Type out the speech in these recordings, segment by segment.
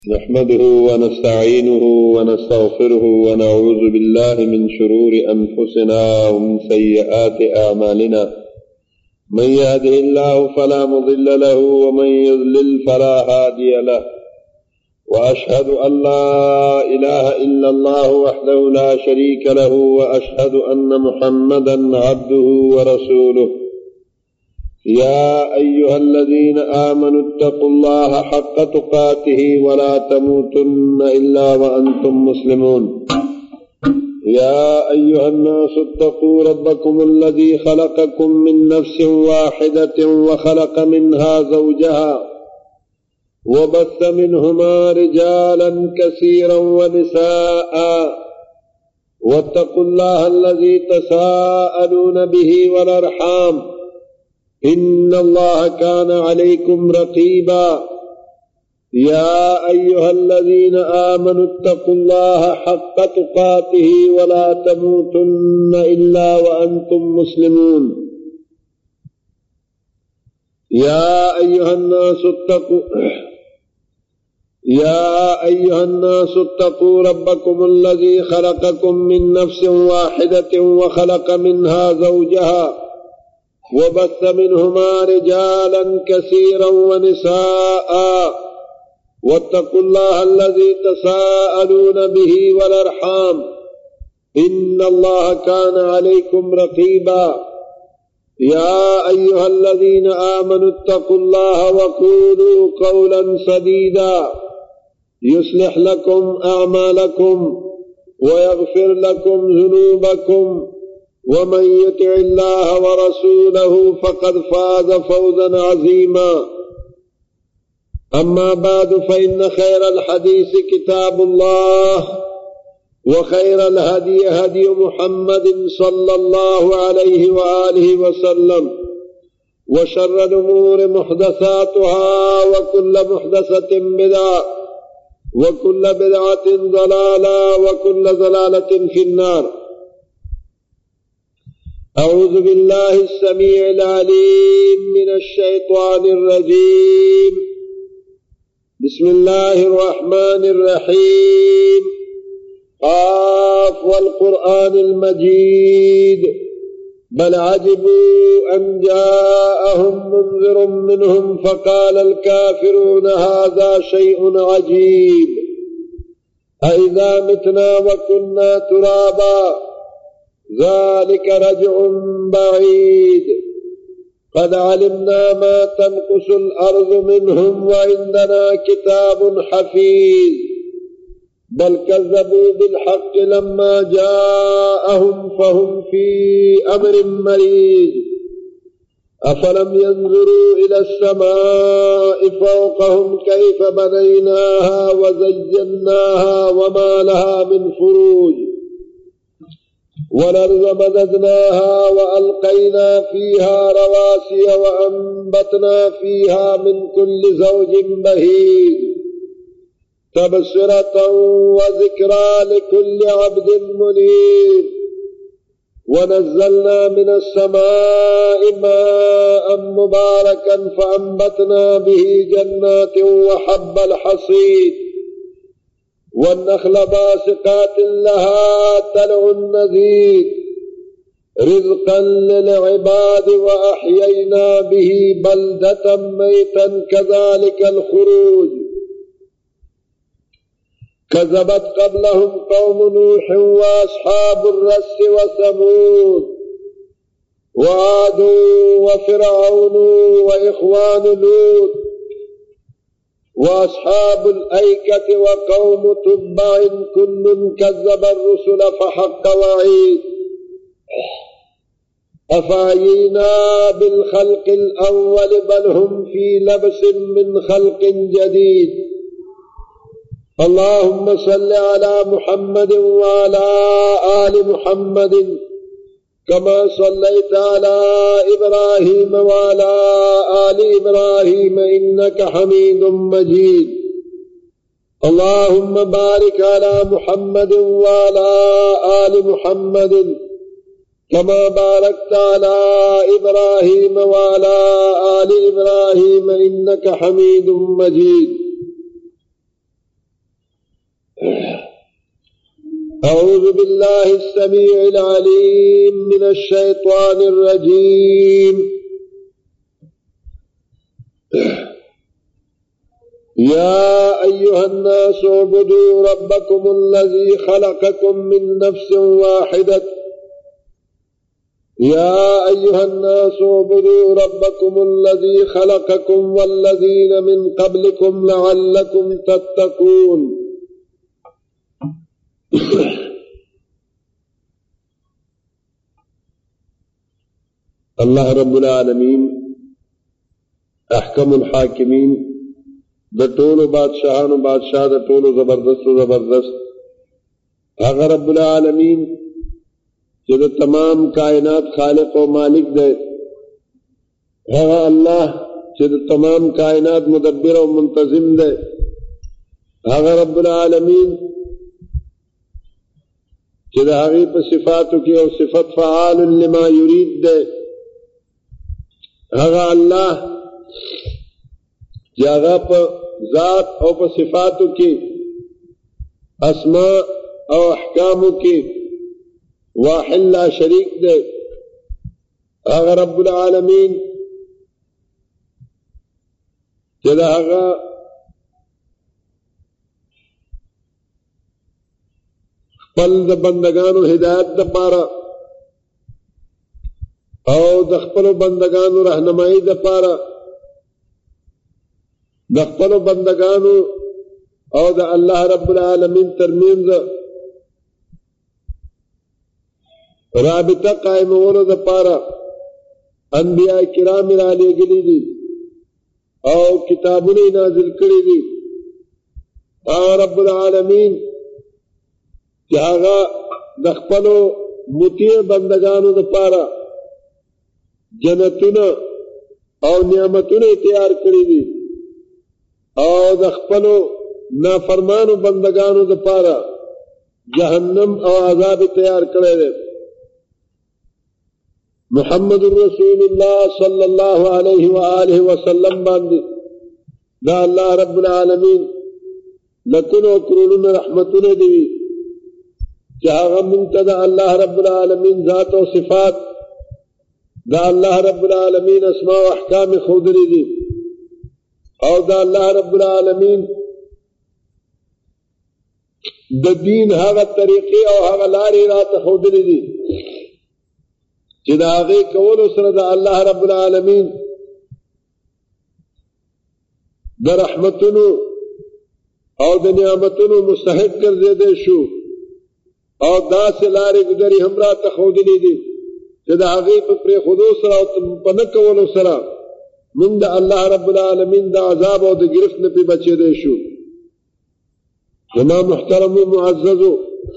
नहमदुहु व नस्तईनुहु व नस्तगफिरुहु व नऊज़ु बिल्लाहि मिन शुरूरि अनफुसिना व मिन सय्यिआति अअमालिना मन यहदिहिल्लाहु फला मुदिल्ल लहु व मन युद्लिल फला हादिय लहु व अशहदु अन ला इलाहा इल्लल्लाहु वहदहु ला शरीका लहु व अशहदु अन्न मुहम्मदन अब्दुहु व रसूलुहु या अय्युहल्लज़ीन आमनु इत्तक़ुल्लाहा हक़्क़ तुक़ातिही व ला तमूतुन्न इल्ला व अंतुम मुस्लिमून या अय्युहन्नासु इत्तक़ू रब्बकुमुल्लज़ी ख़लक़कुम मिन नफ़्सिन वाहिदतिन व ख़लक़ मिन्हा ज़ौजहा व बस्स मिन्हुमा रिजालन कसीरन व निसाअ वत्तक़ुल्लाहा अल्लज़ी तसाअलून बिही वल अर्हाम इन्नल्लाहा काना अलैकुम रक़ीबा या अय्युहल्लज़ीन आमनु इत्तक़ुल्लाहा हक़्क़ तुक़ातिही व ला तमूतुन्न इल्ला व अंतुम मुस्लिमून या अय्युहन्नासु इत्तक़ू रब्बकुमुल्लज़ी ख़लक़कुम मिन नफ़्सिन वाहिदतिन व ख़लक़ मिन्हा ज़ौजहा वबस्स मिन्हुमा रिजालन कसीरन व निसाअ वत्तक़ुल्लाहा अल्लज़ी तसाअलून बिही वल अर्हाम इन्नल्लाहा काना अलैकुम रक़ीबा या अय्युहल्लज़ीन आमनु इत्तक़ुल्लाहा व क़ूलू क़ौलन सदीदा युस्लिह लकुम अअमालकुम व यग़फिर लकुम ज़ुनूबकुम वमन युतिइल्लाह व रसूलहु फ़क़द फ़ाज़ फ़ौज़न अज़ीमा अम्मा बाद फ़इन्न ख़ैरल हदीस किताबुल्लाह व ख़ैरल हदी हदी मुहम्मदिन सल्लल्लाहु अलैहि व आलिहि व सल्लम व शर्रल उमूरि मुहदसातुहा व कुल्ल मुहदसतिन बिदअ व कुल्ल बिदअतिन ज़लाला व कुल्ल ज़लालतिन फ़िन्नार अऊज़ु बिल्लाहि अस्समीइल अलीम मिनश शैतानिर रजीम बिस्मिल्लाहिर रहमानिर रहीम क़ाफ वल क़ुरआनिल मजीद बल अजिबू अन जाअहुम मुन्ज़िरुम मिनहुम फ़क़ालल काफ़िरून हाज़ा शैउन अजीब अइज़ा मितना व कुन्ना तुराबा ज़ालिक रज्उन बईद क़द अलिमना मा तनक़ुसुल अर्ज़ु मिन्हुम व इंदना किताबुन हफ़ीज़ बल कज़्ज़बू बिल हक़्क़ि लम्मा जाअहुम फ़हुम फ़ी अम्रिन मरीज अफ़लम यंज़ुरू इलस समाइ फ़ौक़हुम कैफ़ बनैनाहा व ज़य्यन्नाहा व मा लहा मिन फ़ुरूज वलर्ज़ मददनाहा व अलक़ैना फ़ीहा रवासिय व अंबतना फ़ीहा मिन कुल्लि ज़ौजिन बहीज तबसिरतन व ज़िक्रा लिकुल्लि अब्दिन मुनीब व नज़्ज़लना मिनस समाइ माअन मुबारकन फ़अंबतना बिही जन्नातिन व हब्बल हसीद वन्नख़्ल बासिक़ातिन लहा तलउन नज़ीद रिज़क़न लिलइबाद व अह्ययना बिही बलदतन मैतन कज़ालिकल ख़ुरूज कज़्ज़बत क़ब्लहुम क़ौमु नूह व अस्हाबुर रस्स व समूद व आद व फ़िरऔन व इख़वानु लूत व अस्हाबुल ऐकति व क़ौमु तुब्बइन कुल्लुन कज़्ज़बर रुसुल फ़हक़्क़ वईद अफ़अयीना बिल ख़ल्क़िल अव्वल बल हुम फ़ी लब्सिन मिन ख़ल्क़िन जदीद अल्लाहुम्मा सल्लि अला मुहम्मदिन व अला आलि मुहम्मदिन कमा सल्लैता अला इब्राहीम व अला आलि इब्राहीम इन्नका हमीदुम मजीद अल्लाहुम्मा बारिक अला मुहम्मदिन व अला आलि मुहम्मदिन कमा बारकता अला इब्राहीम व अला आलि इब्राहीम इन्नका हमीदुम मजीद أعوذ بالله السميع العليم من الشيطان الرجيم يا أيها الناس اعبدوا ربكم الذي خلقكم من نفس واحدة يا أيها الناس اعبدوا ربكم الذي خلقكم والذين من قبلكم لعلكم تتقون اللہ رب العالمین احکم الحاکمین د ټولو بادشاہانو بادشاہ د ټولو زبردست هغه رب العالمین چې د تمام کائنات خالق او مالک دی هغه الله چې د تمام کائنات مدبر او منتظم دی هغه رب العالمین چې د هغې په صفاتو کې او صفت فعال لما یرید دی هغه الله چې هغه په ذات او په صفاتو کې اسماء او احکامو کې واحد لا شریک دی هغه رب العالمین چې د هغه خپل د بندگانو هدایت دپاره او د خپلو بندگانو رهنمایي دپاره د خپلو بندگانو او د الله رب العالمین ترمنځ رابطه قائمولو دپاره انبیاء کرام را لېږلي دي او کتابونه نازل کړي دي هغه رب العالمین چې هغه د خپلو مطیع بندگانو دپاره جنتونه او نعمتونه تیار کړي دي او د خپلو نافرمانو بندگانو دپاره جهنم او عذاب تیار کړی دی محمد رسول الله صلی الله علیه و آله وسلم باندې دا الله رب العالمین لکونو کرونو رحمتونه دي چې هغه مونږ ته د الله رب العالمین ذات او صفات دا الله رب العالمین اسماء و احکام ښودلي دي او دا الله رب العالمین د دین هغه طریقې او هغه لارې راته ښودلي دي چې د هغې کولو سره د الله رب العالمین د رحمتونو او د نعمتونو مستحق ګرځېدی شو او داسې لارې ګذرې هم راته ښودلي دي چې د هغې په پرېښودو سره او په نه کولو سره موږ د الله رب العالمین د عذاب او د ګرفت نه پې بچېدی شو زما محترمو معززو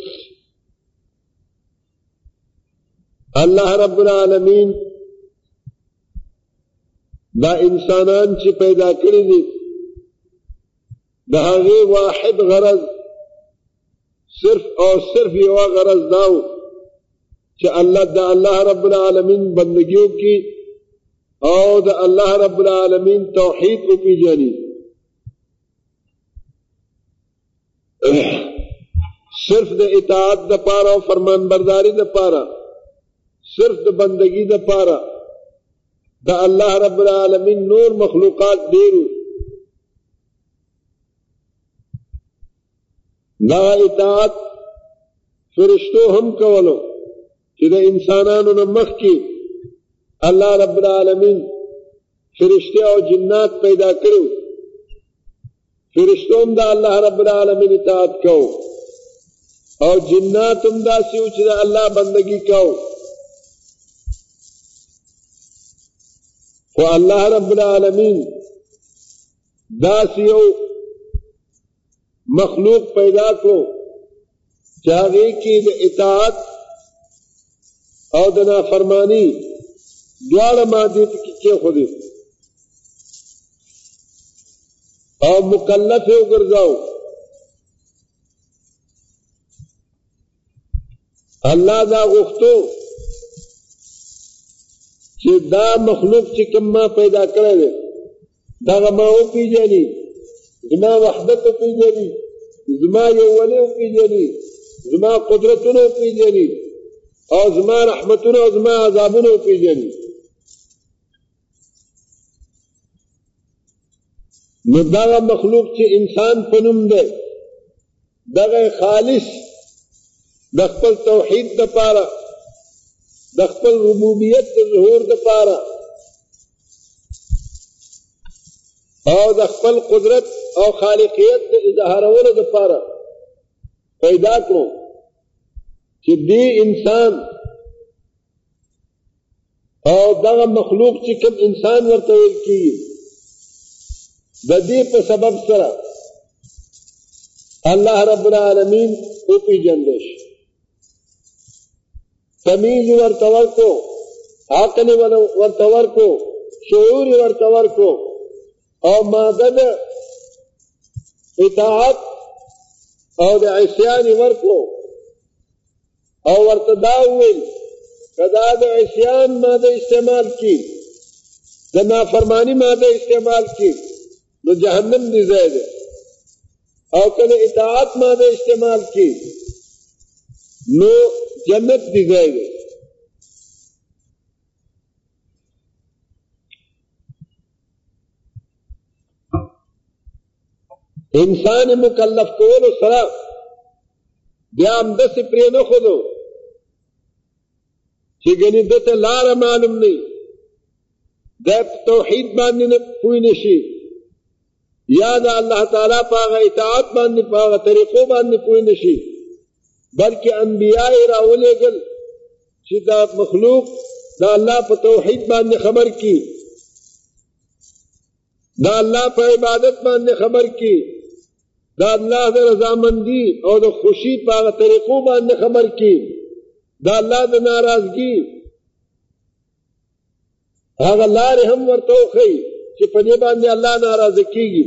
اللہ رب العالمین دا انسانان چې پیدا کړي دي د هغې واحد غرض صرف او صرف یو غرض داو چې الله د الله رب العالمین بندگیو کی او د الله رب العالمین توحید وپیژني صرف د اطاعت د پاره او فرمان برداری د پاره صرف د بندگی د پاره د الله رب العالمین نور مخلوقات ډیرو دا اطاعت فرشتو هم کولو چې د انسانانو نه مخکې الله رب العالمین فرشتے او جنات پیدا کړو فرشتو هم د الله رب العالمین اطاعت کو او جنات هم داسې و چې د الله بندگی کو خو الله رب العالمین داسې یو مخلوق پیدا کړو چې هغې کې د اطاعت او د نافرمانی دواړه مادې پکې کېښودې او مکلف یې وګرځاو الله دا غوښتو چې دا مخلوق چې کوم ما پیدا کړی دی دغه ما وپېژني زما وحدت وپېژني زما یووالی وپېژني زما قدرتونو پیژني او زما رحمتونو او زما عذابونو پیژني. نو دغه مخلوق چې انسان په نوم دی دغه خالص د خپل توحید دپاره د خپل ربوبیت د ظهور دپاره او د خپل قدرت او خالقیت د اظهارولو دپاره پیدا کړو چې دې انسان او دغه مخلوق چې کوم انسان ورته ویل کېږي د دې په سبب سره الله رب العالمین وپېژندل شي، تمیز ورته ورکړو، عقل ورته ورکړو، شعور ورته ورکړو او ماده د اطاعت او د عصیان ورکړو او ورته دا وویل که دا د عصیان ماده استعمال کی د نافرمانی ماده استعمال کی نو جهنم دی ځای دی او کله اطاعت ماده استعمال کی نو جنت دی ځای دی. انسان مکلف کولو سره بیا همداسې پرې نه ښودو چې ګنې ده ته لاره معلوم نه وي، دی په توحید باندې نه پوه نه شي یا د الله تعالی په هغه اطاعت باندې په هغه طریقو باندې پوه نه شي، بلکې انبیا یې راولېږل چې دا مخلوق د الله په توحید باندې خبر کی، د الله په عبادت باندې خبر کی، د الله د رضامندی او د خوشی په هغه طریقو باندې خبر کی، د الله د ناراضگی هغه لارې هم ورته وښیي چې په دې باندې الله ناراضه کیږي.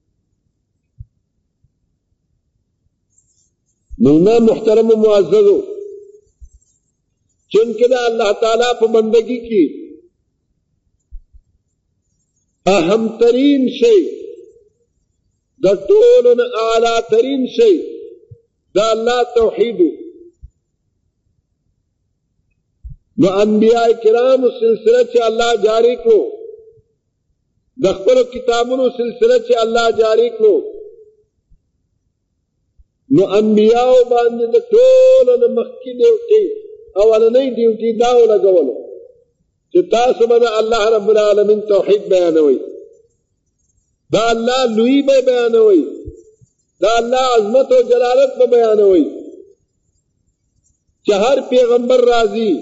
نو نه محترم و معززو چونکه د الله تعالی په بندگی کې اهم ترین شی د ټولو نه اعلی ترین شی د الله توحید. نو انبیاء کرام سلسله چې الله جاری کړو، د خپلو کتابونو سلسله چې الله جاری کړو، نو انبیاء باندې د ټولو نه مخکې ډیوټي اولنۍ ډیوټي دا ولګولو چې تاسو به د الله رب العالمین توحید بیانوئ، دا الله لوی به بیانوئ، دا الله عظمت او جلالت به بیانوئ. چې هر پیغمبر راځي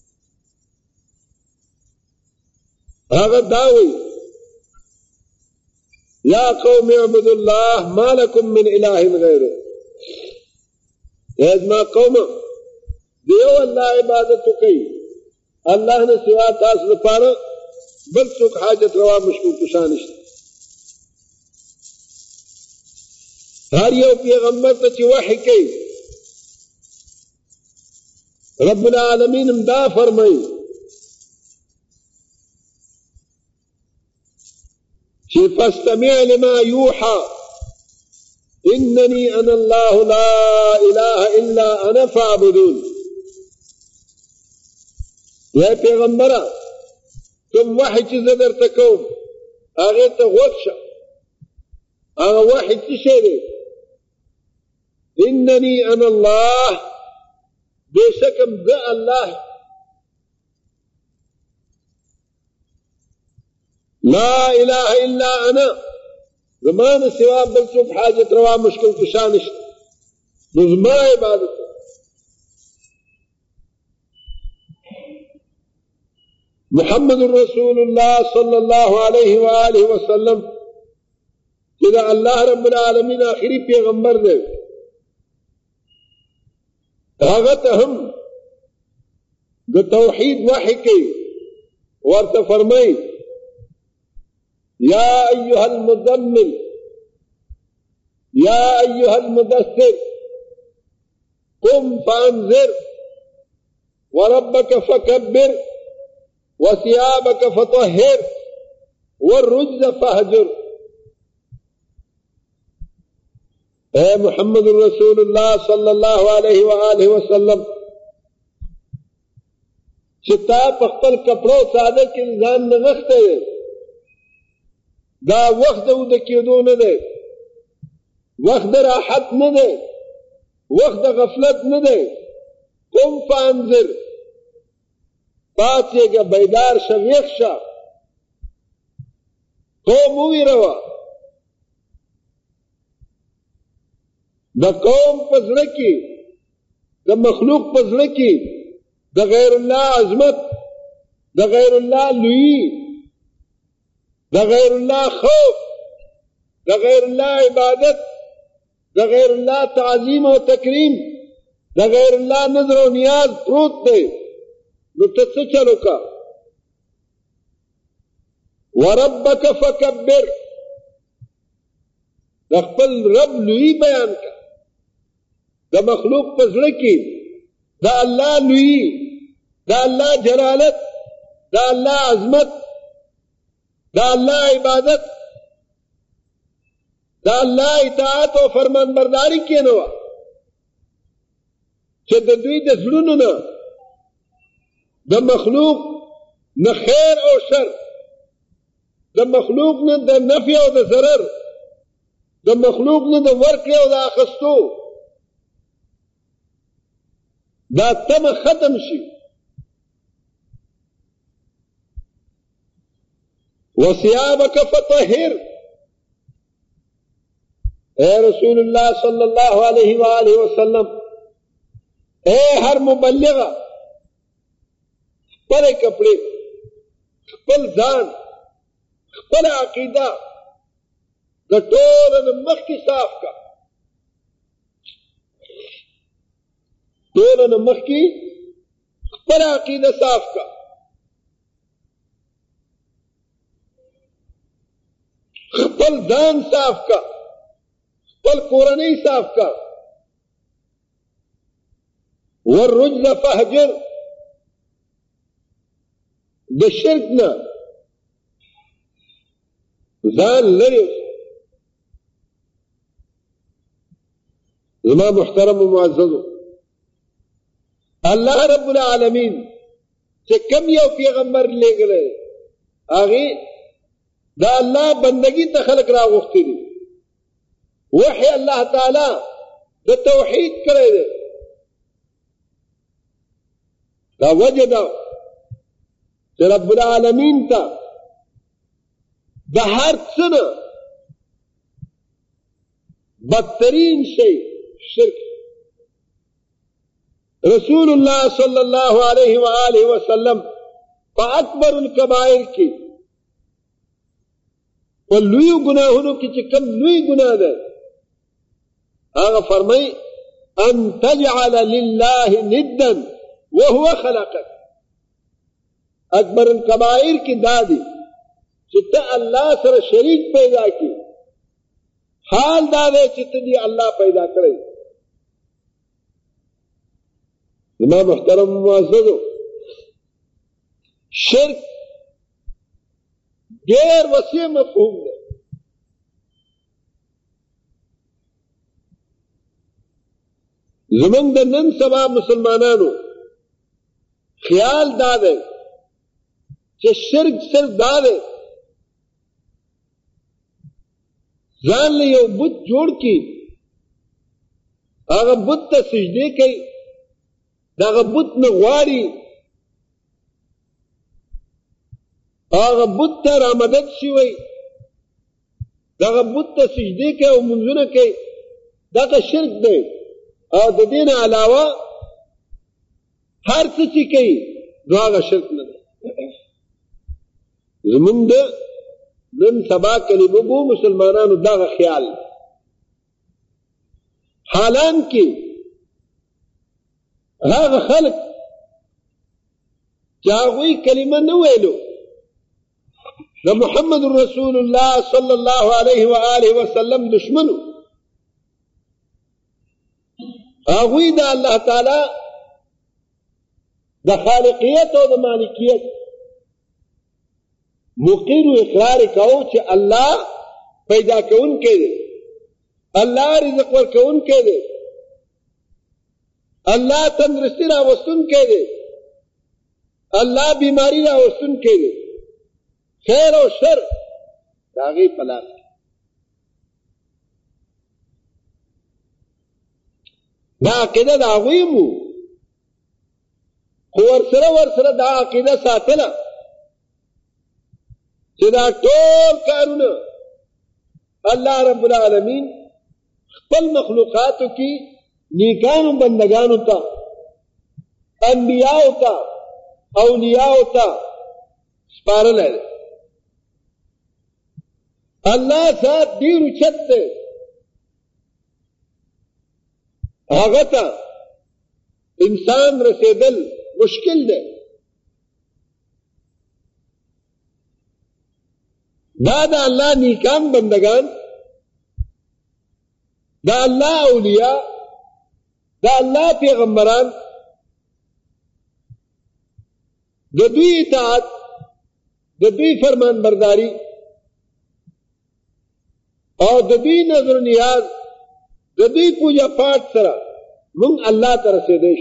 هغه دا وایي یا قوم اعبدوا الله ما لكم من اله غیره، ازما قوم دیو الله عبادت کوي، الله نه سوا تاسو لپاره بل څوک حاجت روا مشکوک کشا نشته. هر یو پیغمبر ته چې وحی کوي رب العالمین هم دا فرمایي چې فاستمع لما یوحى انني انا الله لا اله الا انا فاعبدون. یا پیغمبره کوم وحی چې زه درته کوم هغې ته غوږ شه، هغه وحی څه شی دی؟ انني انا الله، بېشکم زه الله لا اله الا انا، زما نه سوا بل څوک حاجت روا مشکل کشا نشته، نو زما عبادت. محمد رسول الله صلی الله علیه و آله وسلم چې دا الله رب العالمین آخری پیغمبر دی، هغه ته هم د توحید وحی کوي، ورته فرمایي یا ایها المزمل یا ایها المدثر قم فانذر وربك فكبر وثيابك فطهر والرجز فاهجر. اے محمد رسول اللہ صلی اللہ علیہ وآلہ وسلم چتا پختل کپڑو سادہ کی انسان نغختے دے دا وقت او دا کیدو نہ دے وقت راحت نہ دے وقت غفلت نہ دے قم فانذر پاتے گا بیدار شا ویخ شا قوم ہوئی روا دا قوم پزرکی دا مخلوق پزرکی دا غیر اللہ عظمت دا غیر اللہ لوئی دا غیر اللہ خوف دا غیر اللہ عبادت دا غیر اللہ تعظیم و تکریم دا غیر اللہ نظر و نیاز پروت دے نو تس چلو کا وربک فکبر دا خپل رب لوئی بیان کا دا مخلوق پزرکی دا اللہ لوئی دا اللہ جلالت دا اللہ عظمت دا اللہ عبادت دا اللہ اطاعت و فرمان برداری کی نوا چه دا دوی دا زلونو نا دا مخلوق نا خیر او شر دا مخلوق نا دا نفع او دا ضرر دا مخلوق نا دا ورک او دا اخستو دا تم ختم شي وثيابك فطهر اے رسول اللہ صلی اللہ علیہ وآلہ وسلم اے ہر مبلغ خپل کپڑے خپل ځان خپل عقیدہ دا ټول مخ کی صاف کا ټول مخ کی خپل عقیدہ صاف کا خپل ځان صاف کا خپل کورنۍ صاف کا والرجز فهجر د شرک نه ځان لري زما محترم و معزز اللہ رب العالمین چې کم یو پیغمبر لېږلی هغې دا اللہ بندگی تا خلق را غوښتي دي وحی اللہ تعالی دا توحید کرے دے دا وجہ دا کہ رب العالمین تا دا ہر سنہ بدترین شئی شرک رسول اللہ صلی اللہ علیہ وآلہ وسلم پا اکبر الکبائر کی و لوی گناہوں کی چکم لوی گناہ دے آغا فرمائی ان تجعل للہ ندا وهو خلقك اکبر الکبائر کی دادی چتا اللہ سر شریک پیدا کی حال دادے چتا دی اللہ پیدا کرے امام محترم معززو شرک غیر وسیع مفہوم ہے زمن د نن سبا مسلمانانو خیال دا دی چې شرک صرف دا دی ځان له یو بت جوړ کی هغه بت ته سجدې کوي دغه بت نه غواړي هغه بت ته رامدد شي وي دغه بت ته سجدې کوي او منځونه کوي دغه شرک دی او د دین علاوه هر څه چې کوي نو هغه شرک نه دی زمونږ د نن سبا کلمه بو مسلمانانو دغه خیال حالان کې هغه خلق چې هغوی کلمه نه ویلو د محمد رسول الله صلی الله علیه و آله وسلم دشمنو هغوی د الله تعالی د خالقیت او د مالکیت مقر و اقرار کاو چې الله پیدا کون کې دی اللہ رزق ورکون کے دے، اللہ تندرستی راوستون کے دے، اللہ بیماری راوستون کے دے، خیر و شر داغی پلاس کی. دا عقیدہ دا غویمو خو ورسره دا عقیدہ ساتلا چې دا ټول کارونه اللہ رب العالمین خپل مخلوقاتو کی نیکانو بندگانو تا انبیاءو تا اولیاءو تا سپارل ہے. اللہ ساتھ دیر اچھت دے آغتا انسان رسیدل مشکل دے. دا اللہ نیکان بندگان، دا اللہ اولیاء، دا اللہ پیغمبران، دا دوی اطاعت، دا دوی فرمان برداری اور دا دوی نظر نیاز، دا دوی پوجا پاٹ سرا من اللہ طرح سے دیش.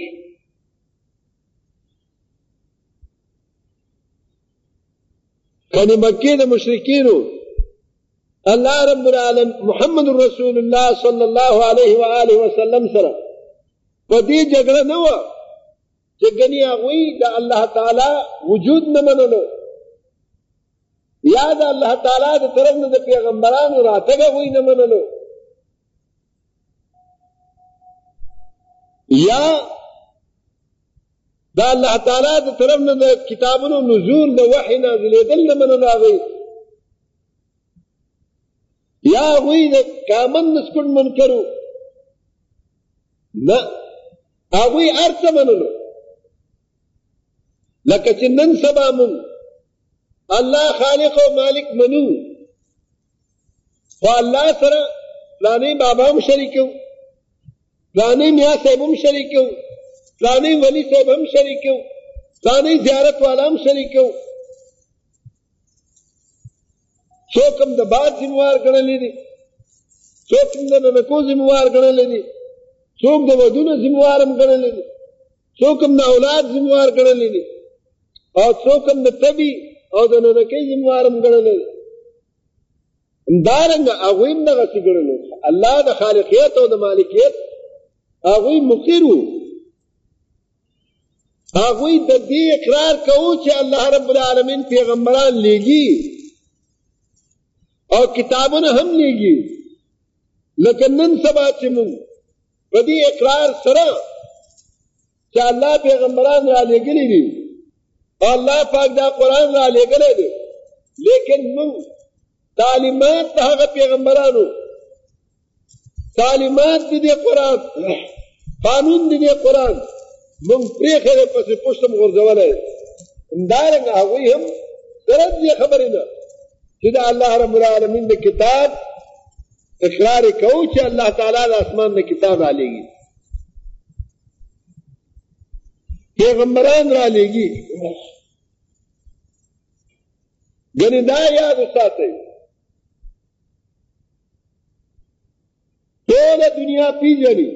کانی مکی دا مشرکینو اللہ رب العالمین محمد رسول اللہ صلی اللہ علیہ وآلہ وسلم سرا پدی جگڑا نوا جگنی آگوئی دا اللہ تعالی وجود نمانلو یا دا اللہ تعالی دا طرف دا پیغمبران راتگا ہوئی نمانلو یا دا اللہ تعالی دا طرف دا کتابنو نزول دا وحی نازل دل نمانلو آگئی یا آگوئی دا کامن نسکن من کرو نا آگوئی ارس منلو لکه چې نن سبا مون الله خالق او مالک منو خو الله سره پلانی بابا هم شریکو، پلانی میاں صاحب هم شریکو، پلانی ولی صاحب هم شریکو، پلانی زیارت والا هم شریکو. څوک هم د باد ذمہوار ګڼلی دي، څوک هم د ننکو ذمہوار ګڼلی دي، څوک د ودونو ذمہوار هم ګڼلی دي، څوک هم د اولاد ذمہوار ګڼلی دي او څوک هم د تبي او د ننکۍ ذمہوار هم ګڼلی دي. همدارنګه هغوی هم دغسې ګڼلو. الله د خالقیت او د مالکیت هغوی مقر وو. هغوی د دې اقرار کوو چې الله رب العالمین پیغمبران لیږي او کتابونه هم لیږي. لکه نن سبا چې موږ په دې اقرار سره چې الله پیغمبران را لېږلي دي او الله پاک دا قرآن را لېږلی دی، لیکن موږ تعلیمات د هغه پیغمبرانو، تعلیمات د دې قرآن، قانون د دې قرآن موږ پرېښی دی، پسې پشت هم غورځولی دی. همدارنګه هغوی هم سره دې خبرې نه چې د الله رب العالمین د کتاب اقرار کوو چې الله تعالی د اسمان د کتاب را لېږي، پیغمبران را لېږي. ګنې دا یاد وساتئ، ټوله دنیا پیژني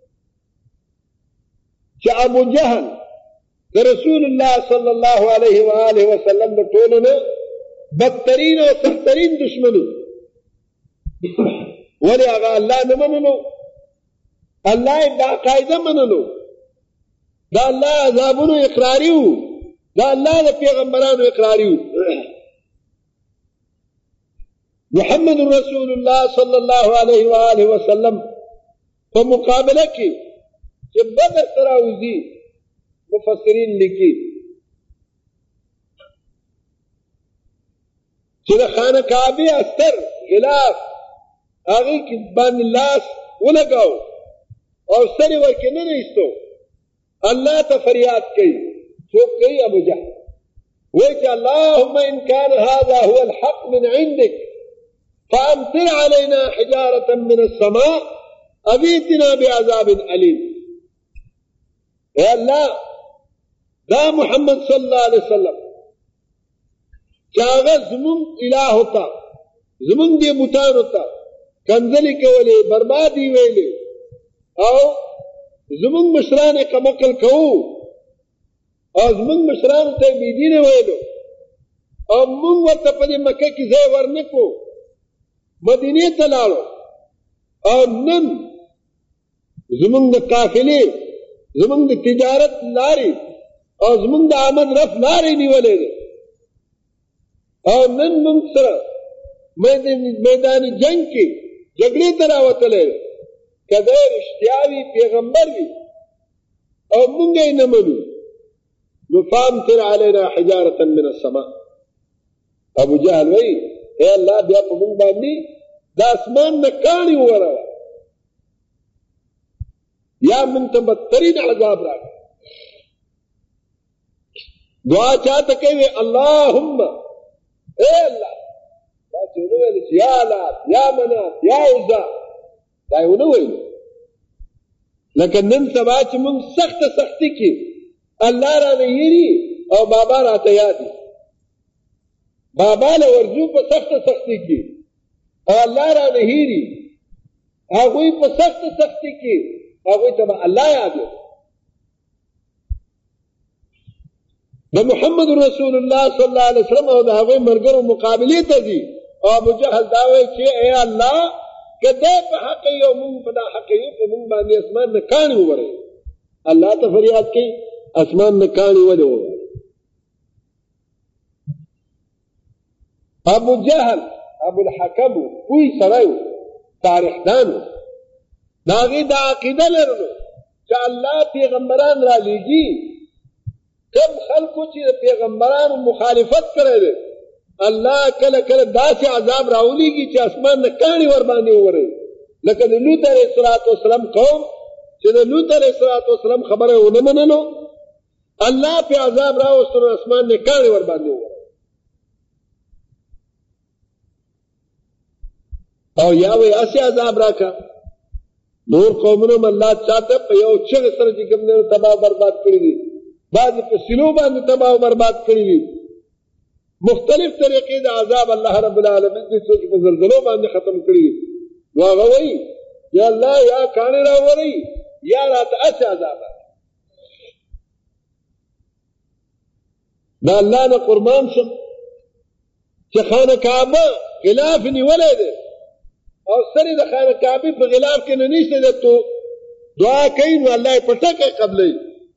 چې ابو جهل د رسول الله صلی الله علیه وآله وسلم د ټولو نه بدترین او سخترین دشمنو. ولې هغه الله نه منلو، الله یې باقاعده منلو، دا الله عذابونو اقراري وو، دا الله د پیغمبرانو اقراري وو. محمد رسول الله صلی الله علیه وآله وسلم په مقابله کې چې بدر سره وځي، مفسرین لیکي چې د خانه کعبې استر غلاف هغې کې باندې لاس ولګاو او سر یې ورکې نه ایستو، الله ته فریاد کوي. څوک کوي؟ ابو جهل وایي چې اللهم ان كان هذا هو الحق من عندك فامطر علينا حجارة من السماء او ائتنا بعذاب أليم. اے اللہ دا محمد صلی اللہ علیہ وسلم چاہتا زمون الہ ہوتا، زمون دے بتان ہوتا، کنځلې کولې، بربادي ویلې، او زمونږ مشران یې کمقل کوو او زمونږ مشرانو ته یې بېدینه ویلو او مونږ ورته په دې مکه کې ځای ورنه کړو، مدینې ته لاړو او نن زمونږ د قافلې، زمونږ د تجارت لارې او زمونږ د آمد رفت لارې نیولې ده او نن مونږ سره میدان جنگ کې جګړې ته راوتلی ده. که دی رښتیا وي، پیغمبر وي او مونږ یې نه منو، نو فامطر علینا حجارة من السماء. ابو جهل وایي اے الله بیا په مونږ باندې د اسمان نه کاڼي ووروه یا مونږ ته بدترین عذاب راکړه. دعا چاته کوي؟ اللهم اے الله. دا چې ونه ویل چې یا لات یا منات یا عزا، دا یې ونه ویل. لکه نن سبا چې مونږ سخته سختي کې الله رانه هېري او بابا راته یادي، بابا له ورځو په سخته سختي کې او الله رانه هېري، هغوی په سخته سختي کې هغوی ته به الله یادي. د محمد رسول الله صلی الله علیه وسلم او د هغوی ملګرو مقابلې ته ځي او ابو جهل دا وایي چې اے الله که دی په حق یو مونږ په دا حق یو، په مونږ باندې اسمان نه کاڼي ووروي. الله ته فریاد کوي اسمان نه کاڼي ولې ووروي؟ ابو جهل ابو الحکم کوئی سړی و، تاریخدان و، د هغې دا عقیده لرلو چې الله پیغمبران را لیږي، کم خلکو چې د پیغمبرانو مخالفت کړی دی الله کله کله داسې عذاب راولیږي چې اسمان نه کاڼي ور باندې ووروي. لکه د لوط علیه السلام قوم چې د لوط علیه السلام خبره ونه منلو، الله پې عذاب راوستو نو اسمان نه کاڼي ور باندې ووروي. او یا وایي هسې عذاب راکړه. نور قومونه هم الله چاته په یو چغې سره چې کوم دی تباه برباد کړي دي، بعضې په سیلو باندې تباه و برباد کړي دي. مختلف طریقې د عذاب الله رب العالمین دي، څوک په زلزلو باندې ختم کړي دي. نو هغه وایي یا الله یا کاڼي راوروي یا راته هسې عذاب راکړه. د الله نه قربان شم چې خانه کعبه غلاف نیولی دی او سر د خانه کعبې په غلاف کې نه نشته ده، تو دعا کوي نو الله یې په ټکه قبلوي.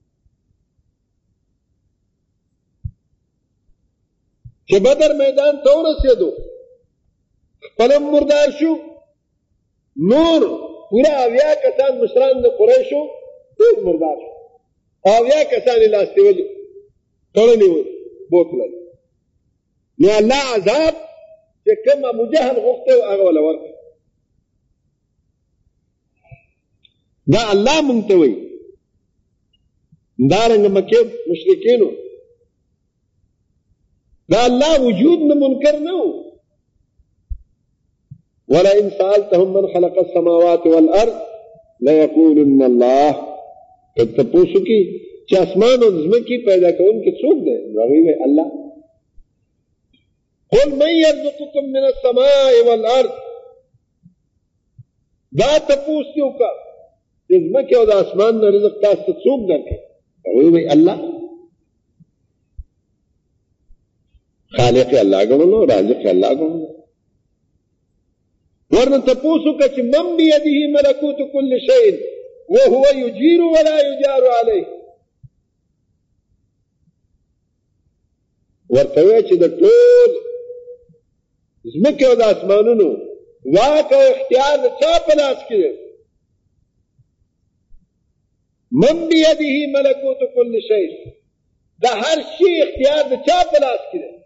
چې بدر میدان ته ورسېدو خپله مردار شو، نور پوره 80 کسان مشران د قریشو ټول مردار شو، 80 کسان یې لاس نیولي تړلي وو بوتلل. نو الله عذاب چې کوم ابو جهل غوښتی و هغه وله ورکړ. دا الله مونږ ته وایي. دارنګه مکې مشرکینو دا الله وجود نه منکر نه و. ولئن سألتهم من خلق السماوات والارض ليقولن الله. که تپوس وکړي چې اسمان او ځمکې پیدا کوونکی څوک دی؟ هغوی وایي الله. قل من يرزقكم من السماء والارض. دا تپوس دې وکړه چې ځمکې او د اسمان نه رزق تاسو ته څوک درکوي؟ هغوی وایي الله. خالق الله ګڼلو، رازق الله ګڼلو. ورنه تپوس وکړه چې من بیده ملکوت کل شیء وهو یجیر ولا یجار علیه. ورته وایي چې د ټول ځمکې او د اسمانونو واک او اختیار د چا په لاس کې دی؟ من بیده ملکوت کل شیء، د هر شي اختیار د چا په لاس کې دی؟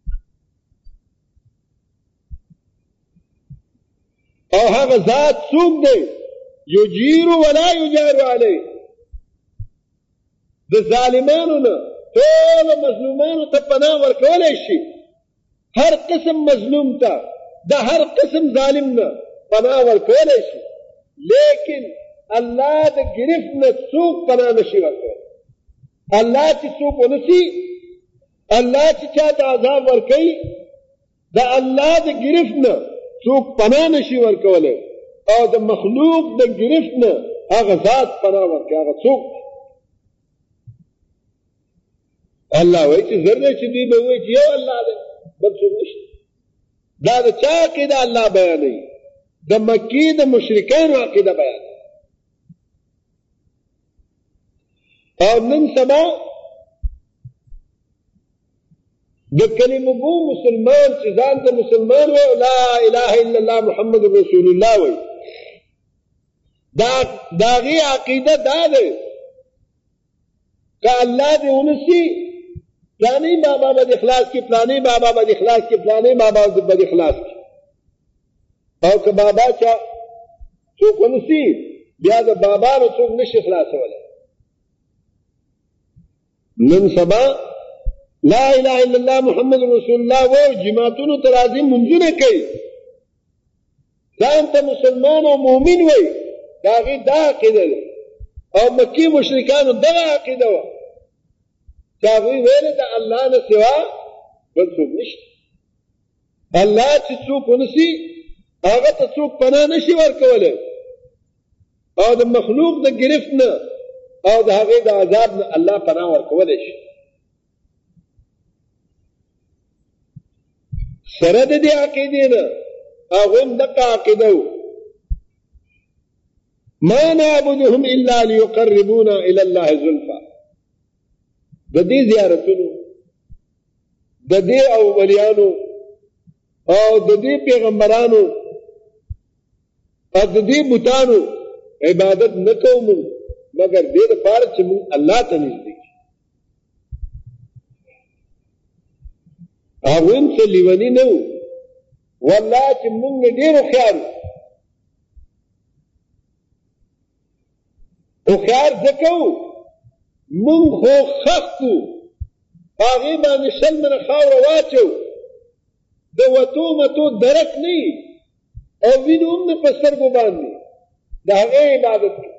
او هغه ذات څوک دی؟ یجیر ولا یجار علیه. د ظالمانو نه ټول مظلومانو ته پناه ورکولی شي، هر قسم مظلوم ته د هر قسم ظالم نه پناه ورکولی شي، لیکن الله د گرفت نه څوک پناه نشي ورکولی. الله چې څوک ونسي، الله چې چاته عذاب ورکوي، د الله د گرفت نه څوک پناه نشي ورکولی او د مخلوق د گرفت نه هغه ذات پناه ورکوي هغه څوک الله وایي چې زر دی چې دوی به وایي چې یو الله دی بل څوک نشته دا د چا عقیده الله بیانوي د مکې د مشرکانو عقیده بیانوي او نن سبا د کلمه گو مسلمان چې ځان ته مسلمان وي او لا اله الا الله محمد رسول الله وي دا غي عقیده دا ده که الله دې ونسي پلانی بابا به اخلاص کی پلانی بابا به اخلاص کی پلانی بابا به اخلاص کی او که بابا چا څوک ونسي بیا د بابا نو څوک نشي خلاصولی نن سبا لا اله الا الله محمد رسول الله و جماعتونو ترازی منځونه کوي ځان ته مسلمان او مؤمن وي دا غي دا عقیده ده او مکی مشرکانو دغه عقیده وه چې هغوی ویله د الله نه سوا بل څوک نشته الله چې څوک ونسي هغه ته څوک پناه نشي ورکولی او د مخلوق د گرفت نه او د هغې د عذاب نه الله پناه ورکولی شي سره د دې عقیدې نه هغوی هم دغه عقیده و ما نعبدهم الا ليقربونا الى الله زلفى د دې زیارتونو د دې اولیانو او د دې پیغمبرانو او د دې بوتانو عبادت نه کوو موږ مگر دې لپاره چې موږ الله ته نږدې کړو هغوی هم څه لیوني نه وو والله چې موږ ډېر هوښیار وو هوښیار ځکه وو موږ خو خښ وو هغې باندې 100 منه خاوره واچو د وتو متو درک نه او وینو هم نه په سترګو باندې د هغې عبادت کوو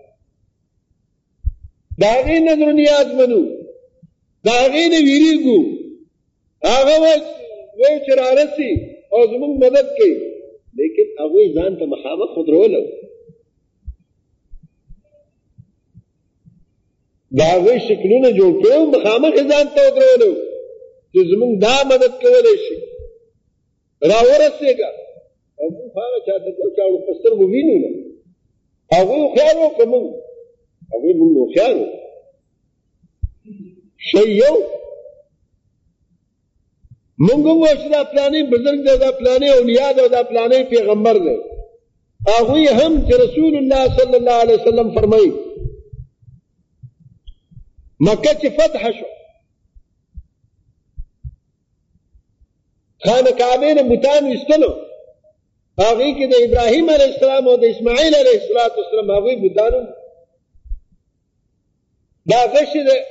د هغې نظر نیاز منو د هغې نه ویریږو هغه وایي چې رارسي او زموږ مدد کوي لیکن هغوی ځان ته مخامخ ودرولو د هغوی شکلونه جوړ کړو مخامخ یې ځان ته ودرولو چې زموږ دا مدد کولی شي راورسېږه او موږ هغه چاته کوو چې هغه په سترګو وینو نه هغوی هوښیار وو که موږ هغوی موږ هوښیار وو شی یو موږ هم وایو چې دا پلانی بزرګ دی دا پلانی اولیا دی دا پلانی پیغمبر دی هغوی هم چې رسول الله صلی الله علیه وسلم فرمایي مکه چې فتح شو خانه کعبې نه بوتان ویستلو هغې کې د ابراهیم علیه السلام او د اسماعیل علیه السلام هغوی بوتانو دا غشي د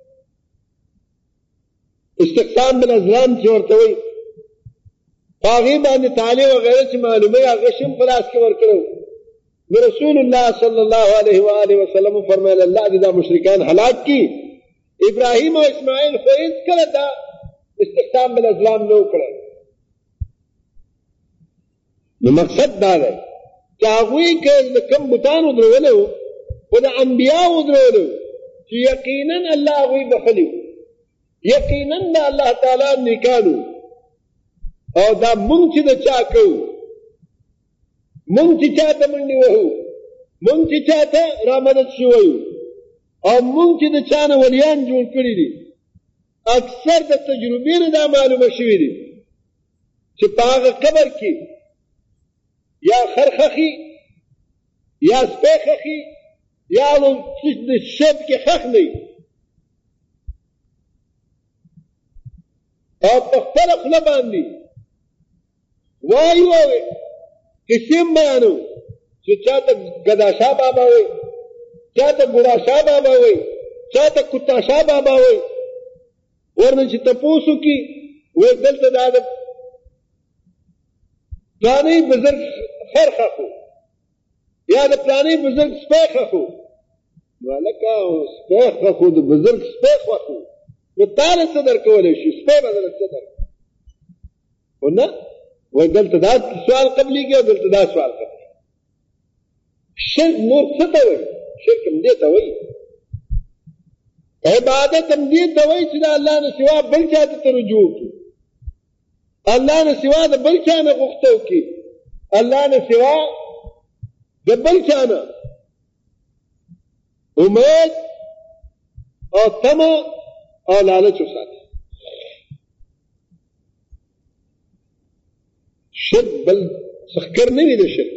استقسام بالازلام چې ورته وایي په هغې باندې طالع وغیره چې معلوموي هغه شي هم په لاس کې ورکړی رسول الله صلی الله علیه و آله وسلم فرمایل الله دې دا مشرکان هلاک کړي ابراهیم او اسماعیل خو هېڅکله دا استقسام بالازلام نه وکړی نو مقصد دا دی چې هغوی که د کوم بوتان ودرولی وو خو د انبیاو ودرولی وو چې یقینا الله هغوی بخلي وو یقینا د الله تعالی نیکانو او دا مونږ چې د چا کوو مونږ چې چاته منډې وهو مونږ چې چاته رامدد شوی یو او مونږ چې د چا نه ولیان جوړ کړي دي اکثر د تجربې نه دا معلومه شوي دي چې په هغه قبر کې یا خر خخي یا سپی خخي یا د شب کې خخ نه او په خپله خوله باندې وایو او قسم بیانو چې چاته ګداشاه بابا وایي چاته ګوړاشاه بابا وایي چاته کتاشاه بابا وایي ورنه چې تپوس وکړي وایي دلته دا د پلاني بزرګ خر خخو یا د پلاني بزرګ سپی خخو نو هلکه سپی خخو د بزرګ سپی خخو نو تا له څه درکولی شي سپی به درله څه درکړي خو نه वही दलतदा सवाल कबली के दलतदा सवाल कबली शिर्क नूर सता वही शिर्क हम देता वही इबादत हम देता वही सीधा अल्लाह ने सिवा बल चाहते तो रुजू की अल्लाह ने सिवा द बल चाहना गुफ्तों की अल्लाह ने सिवा द बल चाहना उम्मीद और तमा और लालच उसाते शिर्क बल सख्कर नहीं दे शिर्क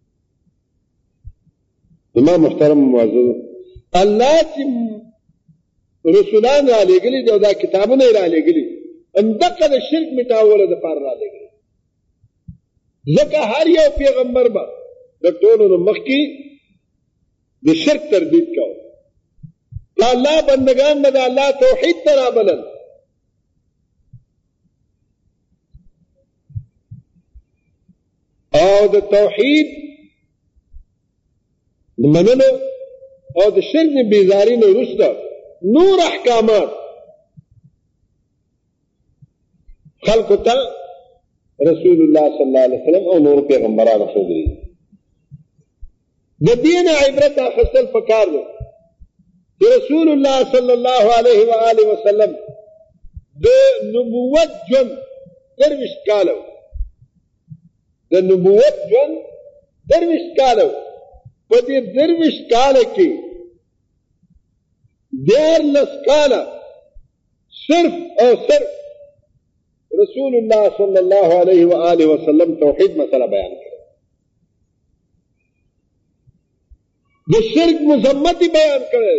इमाम मुहतरम मुअज़्ज़ज़ अल्लाह की रसूलान राले गली जो किताबों ने राले गली अंदक द शिर्क मिटावल द पार राले गली जका हर यो पैगंबर बा द टोलो मक्की द शिर्क तरदीद का अल्लाह बंदगान द अल्लाह तौहीद तरा बलन और द तौहीद मननो और द शिर्क में बेजारी ने रुस्ता नूर अहकामात खल्क़ता रसूलुल्लाह सल्लल्लाहु अलैहि वसल्लम और नूर पैगंबरान खुदरी द दीन इबरत फसल फकार लो कि रसूलुल्लाह सल्लल्लाहु अलैहि वसल्लम द नबुवत जन दरविश कालो द नबुवत जन दरविश कालो पति दरविश काल की देर लस्काला सिर्फ और सिर्फ रसूलुल्लाह सल्लल्लाहु अलैहि वसल्लम तौहीद मसला बयान करे जो शिर्क मुजम्मती बयान करे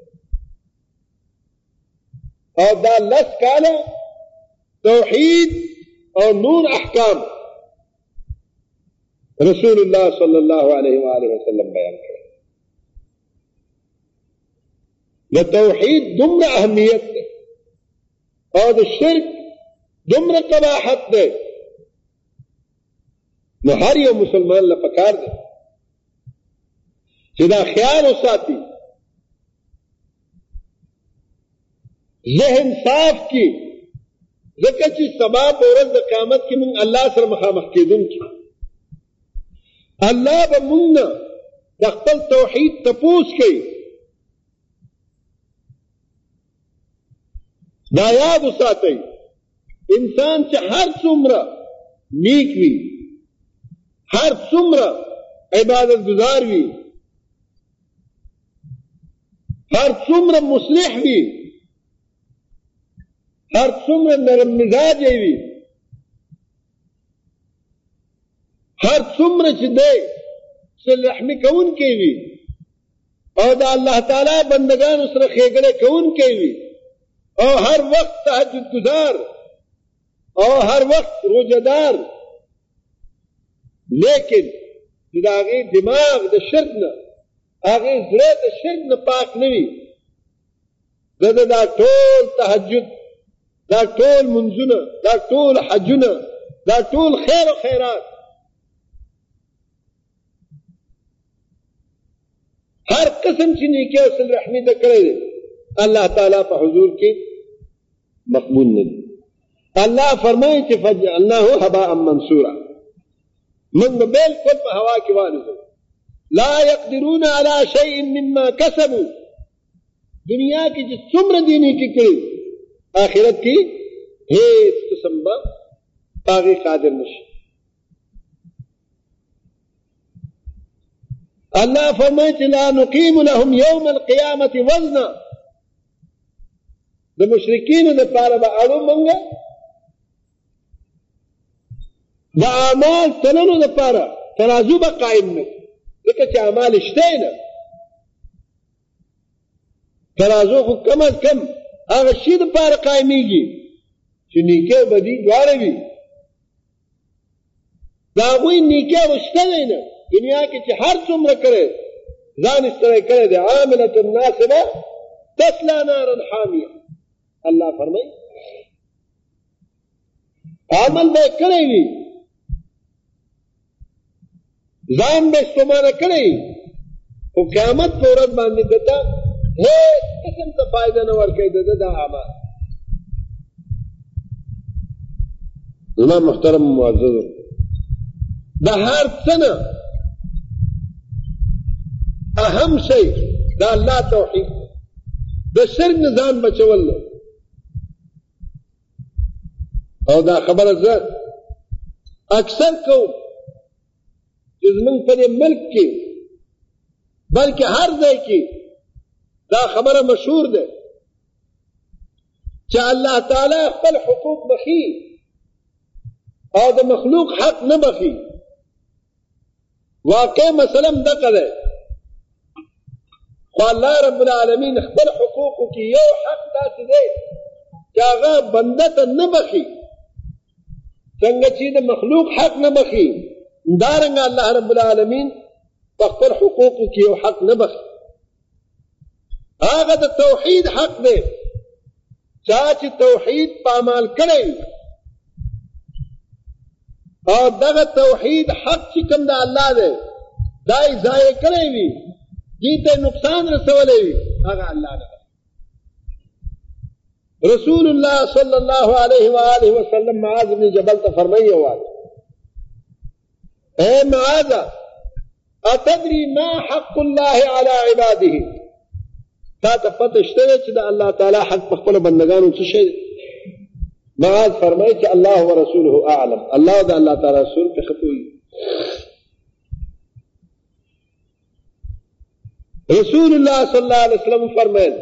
और दा लस्काला तौहीद और नूर अहकाम रसूलुल्लाह सल्लल्लाहु अलैहि वसल्लम बयान करे द तौहीद दुम्र अहमियत दे और शिर्क दुम्र कबाहत दे न हर यो मुसलमान ला पकार दे जिदा ख्याल उसाती जहन साफ की जकची सबाब औरत क़यामत की मुंग अल्लाह सर मखामख के दुन की अल्लाह ब मुंगना दख्तल तौहीद तपूस कई दायाद उसाते इंसान से हर सुमरा नीक भी हर सुमरा इबादत गुजार भी हर सुमरा मुस्लिह भी हर सुमरा नरम मिजाज भी हर सुमर दे रहमी कौन के भी और अल्लाह ताला बंदगान उस खेगड़े कौन के भी और हर वक्त तहज्जुद गुजार और हर वक्त रोजादार लेकिन आगे दिमाग द शिर्क न आगे ज़रे द शिर्क न पाक नहीं दा टोल तहज्जुद दा टोल मुंजुना दा टोल हजुना दा टोल खैर और खैरात हर किस्म की नेकी और सिल रहमी तक करे अल्लाह ताला पर हुजूर की मकबूल नहीं अल्लाह फरमाए कि फजअल्नाहु हबाअम मंसूरा मन बिल्कुल हवा की वाली हो ला यक़दिरून अला शैइन मिम्मा कसबू दुनिया की जिस सुम्र दीनी की करी आखिरत की हेज किस्म तागी कादिर नशी अल्लाह फरमाए ला नुकीम लहुम यौमल क़ियामति वज़ना द मुशरिकीन द पारा ब अड़ो मंगा द आमाल तलनो द पारा तराजू ब कायम में लेकिन चे अमाल इश्ते न तराजू को कम अज कम आगशी द पारा कायमीगी चे नीके बदी द्वारे भी दागुई नीके वश्ते न दुनिया की हर सुम्र करे जान इस तरह करे दे आमिलतुन नासिबा तस्ला नारन हामिया अल्लाह फरमाए आमल में करेगी जान में इस्तेमाल करेगी वो क़यामत को औरत बांध देता है किस्म का फायदा न वर कह देता आमाल इमाम मुहतरम मुअज़्ज़ज़ د هر څه نه اهم شی دا الله توحید د شرک نه ځان بچول نه. او دا خبره زه اکثر کوم چې زمونږ په دې ملک کې بلکې هر ځای کې دا خبره مشهور ده چې الله تعالی خپل حقوق بخي او د مخلوق حق نه بخي. واقع مثلا دغه ده خو الله رب العالمین خپل حقوق کې یو حق داسې دی چې هغه بنده ته نه بخي څنګه چې د مخلوق حق نه بخي دارنګه الله رب العالمین په خپل حقوق کې یو حق نه بخي. هغه د توحید حق دی چا چې توحید په عمل کړی او دغه توحید حق چې کوم د الله دی دا یې ضایع کړی وي دې ته نقصان رسولی وي هغه الله نه. رسول الله صلی الله علیه و آله وسلم معاذ بن جبل ته فرمایي وایي اے معاذ اتدري ما حق الله على عباده تا ته پته شته چې د الله تعالی حق په خپل بندگانو څه شي؟ معاذ فرمایي چې الله ورسوله اعلم الله د الله تعالی رسول په خپوي. رسول الله صلی الله علیه وسلم فرمایي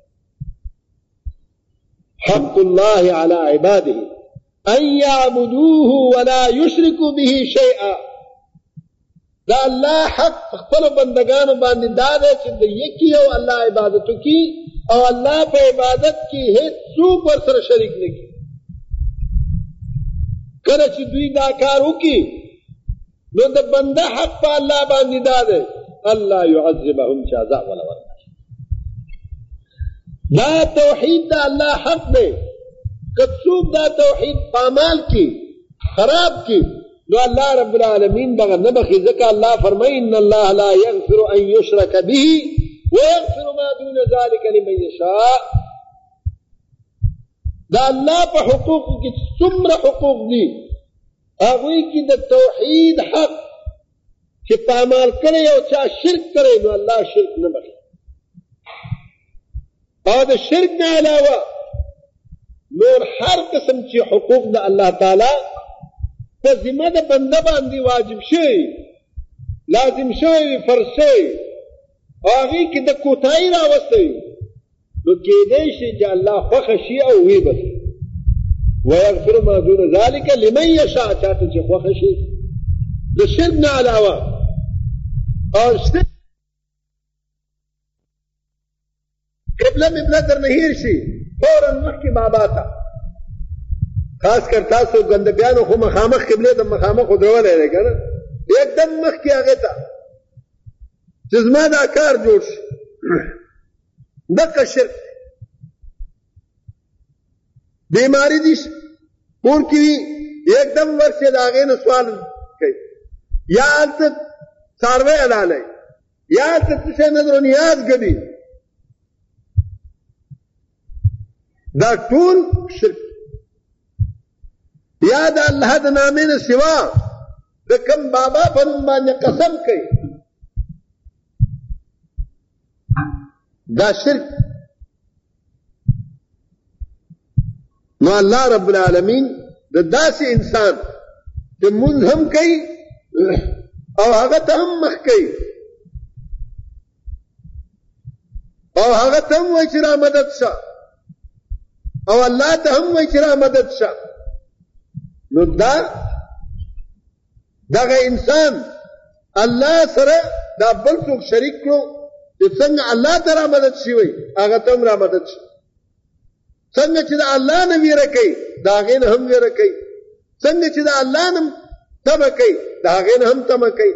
حق الله على عباده ان يعبدوه ولا يشركوا به شيئا. دا الله حق خپل بندگانو باندې دا دی چې د یکی او الله عبادت کی او الله په عبادت کې هیڅ څوک ورسره شریک نه کی. کله چې دوی دا کار وکړي نو د بنده حق په الله باندې دا دی الله يعذبهم عذاب ولا ورکړي. دا توحید دا الله حق دی که څوک دا توحید پامال کی خراب کی نو الله رب العالمین دغه نه بخي. ځکه الله فرمایي ان الله لا يغفر ان يشرك به ويغفر ما دون ذلك لمن يشاء. دا الله په حقوق کې څومره حقوق دي هغوی کې د توحید حق چې پامال کړي او چا شرک کړي نو الله شرک نه بخي. او د شرک نه علاوه نور هر قسم چې حقوق د الله تعالی په ذمه د بنده باندې واجب شوی لازم شوی فرض شوی او هغې کې د کوتاهي راوستی نو کېدی شي چې الله خوښه شي او ویې بخي. ویغفر ما دون ذلك لمن یشاء چاته چې خوښه شي د شرک نه علاوه. او قبله مبله درنه هیر شي فوراً مخکې بابا ته خاص کر تاسو ګندګانو خو مخامخ قبله د مخامخ ودرولې دی که نه یکدم مخکې هغې ته چې زما دا کار جوړ شي دقه شرک بیماری دي کور کې وي یکدم ورشي د هغې نه سوال کوي یا هلته څاروی حلالوي یا هلته څه شی نظر و نیاز ګډي دا ټول شرک. یا د الله د نامې نه سوا د کوم بابا په نوم باندې قسم کوي دا شرک. نو الله رب العالمین د داسې انسان چې مونږ هم کوي او هغه ته هم مخ کوي او هغه ته هم وایي چې را مدد شه او الله ته هم وایي چې را مدد شه نو دغه انسان الله سره دا بل څوک شریک کړو چې څنګه الله ته را مدد شي وي هغه ته هم را مدد شي. څنګه چې د الله نه ویره کوي د هغې نه هم ویره کوي. څنګه چې د الله نه تمه کوي د هغې نه هم تمه کوي.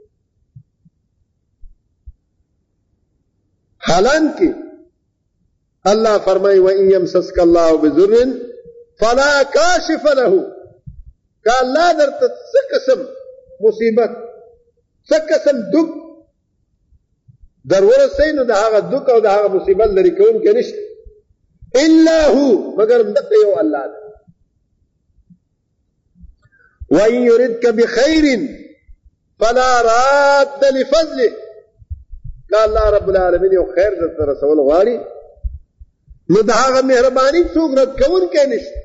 حالانکه الله فرمایي وَإِن يَمْسَسْكَ اللَّهُ بِضُرٍّ فَلَا كَاشِفَ لَهُ که الله درته څه قسم مصیبت څه قسم دک در ورسوي نو د هغه دک او د هغه مصیبت لرې کوونکی نشته الا هو مگر دغه یو الله دی. وَإِن يُرِدْكَ بِخَيْرٍ فلا راد لفضله. که الله رب العالمین یو خیر درته رسول غواړي نو د هغه مهرباني څوک رد کوونکی نشته.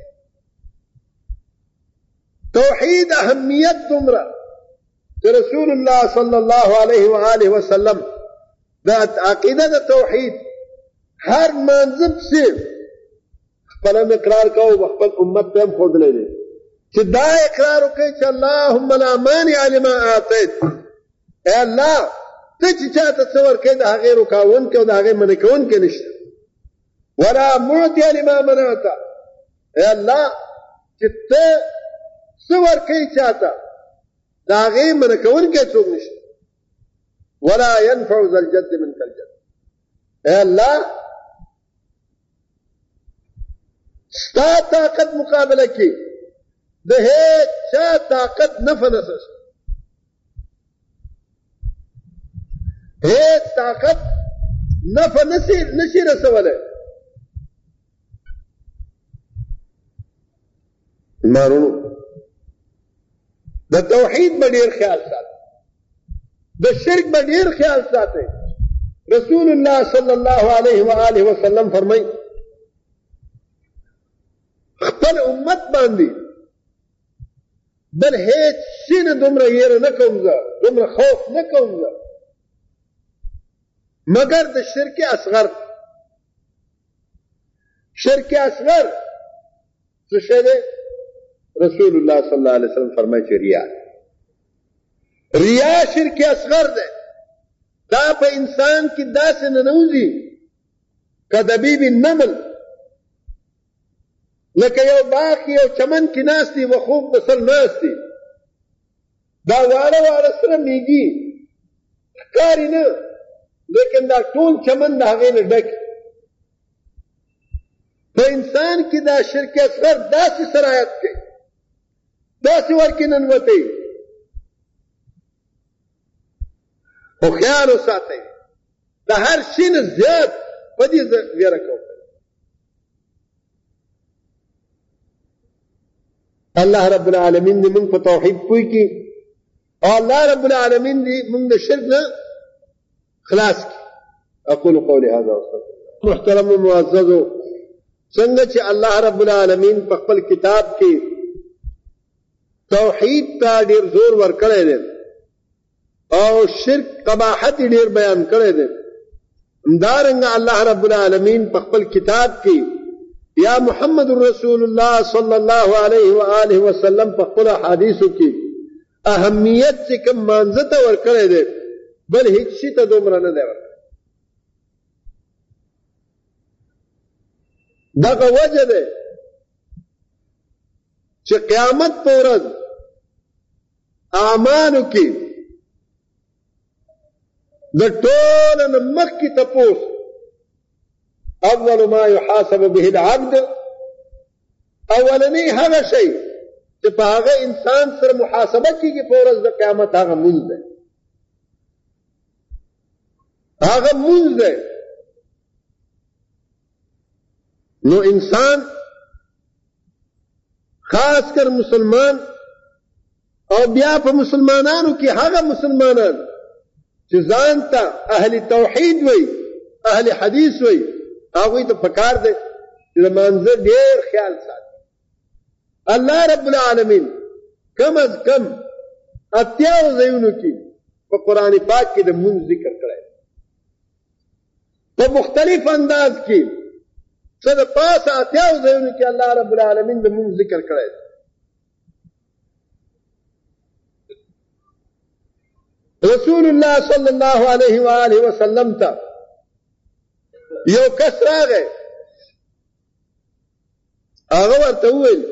توحید اهمیت دومره چې رسول الله صلی الله علیه و آله وسلم د عقیده د توحید هر منځب سي خپل اقرار کوو خپل امت ته هم ښودلی دی چې دا اقرار وکړي چې اللهم لا مانع لما اعطیت. اے الله ته چې چاته څه ورکوې د هغې رکاونکی او د هغې منع کوونکی نشته. ولا معطي لما منعت. اے الله چې ته څه ورکوې چاته د هغې منع کوونکی څوک نشته. ولا ينفع ذا الجد منك الجد. اے الله ستا طاقت مقابله کې د هیڅ چا طاقت نفع نشته. هیڅ طاقت نفع نشي رسولی. مارونو د توحید به ډېر خیال ساتئ، د شرک به ډېر خیال ساتئ. رسول الله صلی الله علیه و آله وسلم فرمایي خپل امت باندې بل هیڅ شي نه دومره یېره نه کوم زه، دومره خوف نه کوم زه مگر د شرک اصغر. شرک اصغر څه شی دی؟ رسول الله صلی الله علیه وسلم فرمایي چې ریا شرک اصغر دی. دا په انسان کې داسې ننوځي که دبیب النمل، لکه یو باغ کې یو چمن کې ناست دي و خوب بسل ناست دي، دا واړه واړه سره میږي ښکاري نه، لیکن دا ټول چمن د هغې نه ډک. په انسان کې دا شرک اصغر داسې سرایت کوي، داسې ورکې ننوتی. خو خیال وساتئ د هر شي نه زیات په دې ویره کوئ. الله رب العالمین دې موږ په توحید پوه کړي او الله رب العالمین دې موږ د شرک نه خلاص کړي. اقول قولي هذا واستغفر الله. محترم و معززو، څنګه چې الله رب العالمین په خپل کتاب کې توحید ته ډېر زور ورکړی دی او شرک قباحت ډېر بیان کړی دی، همدارنګه الله رب العالمین په خپل کتاب کې یا محمد رسول الله صلی الله علیه و آله وسلم په خپل حدیثو کې اهمیت چې کوم مانځه ته ورکړی دی بل هیڅ شي ته دومره نه دی ورکړی. دغه وجه دی چې قیامت په ورځ اعمالو کې د ټولو نه مخکې تپوس اول ما يحاسب به العبد، اولنی هغه شی چې په هغه انسان سره محاسبه کېږي په ورځ د قیامت هغه مونځ دی. هغه مونځ دی. نو انسان خاص کر مسلمان او بیا په مسلمانانو کې هغه مسلمانان چې ځان ته اهل توحید وي، اهل حدیث وي، هغوی ته پکار دی چې د مانځه ډېر خیال ساتي. الله رب العالمین کم از کم 80 ځایونو کې په قرآن پاک کې د مونځ ذکر کړی، په مختلف انداز کې څه د پاسه 80 ځایونو کې الله رب العالمین د مونځ ذکر کړی. رسول الله صلی الله علیه و آله وسلم ته یو کس راغی، هغه ورته وویل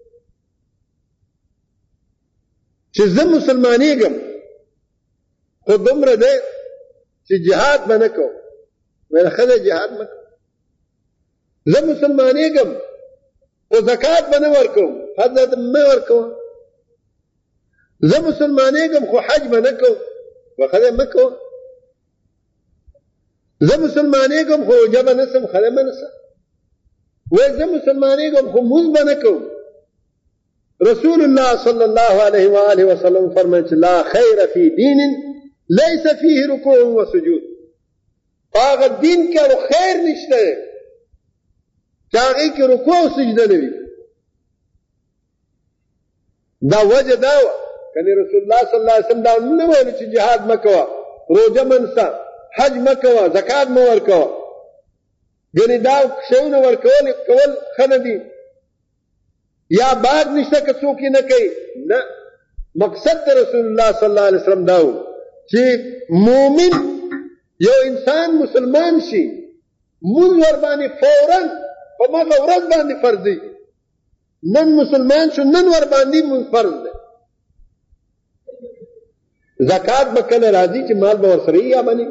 چې زه مسلمانېږم خو دومره دی چې جهاد به نه کوم. ویل ښه دی جهاد مه کوم. زه مسلمانېږم خو زکات به نه ورکوم، حضرت مه ورکوم. زه مسلمانېږم خو حج به نه کوم، ښه دی مه کوم. زه مسلمانېږم خو روژه به نیسم، ښه دی مه نیسه. وایي زه مسلمانېږم خو مونځ به نه کوم، رسول الله صلی الله علیه و آله وسلم فرمایي لا خیر فی دین ليس فيه رکوع و سجود. هغه دین کې خیر نشته چې هغه کې رکوع او سجده نه وي. دا وجه دا و کني رسول الله صلی الله علیه وسلم دا نه ویل چې jihad مکوا، روزه منسا، حج مکوا، زکات مو ورکوا. ګنې دا شیونه ورکول خنه دي یا باغ نشته که څوک نه کوي. نه، مقصد د رسول الله صلی الله علیه وسلم دا و چې مؤمن یو انسان مسلمان شي، مونږ ور باندې فوراً په مغه ورځ باندې فرض دی. نن مسلمان شو، نن ور باندې مونږ فرض دی. زکات به کله راځي چې مال به ورسره یا باندې.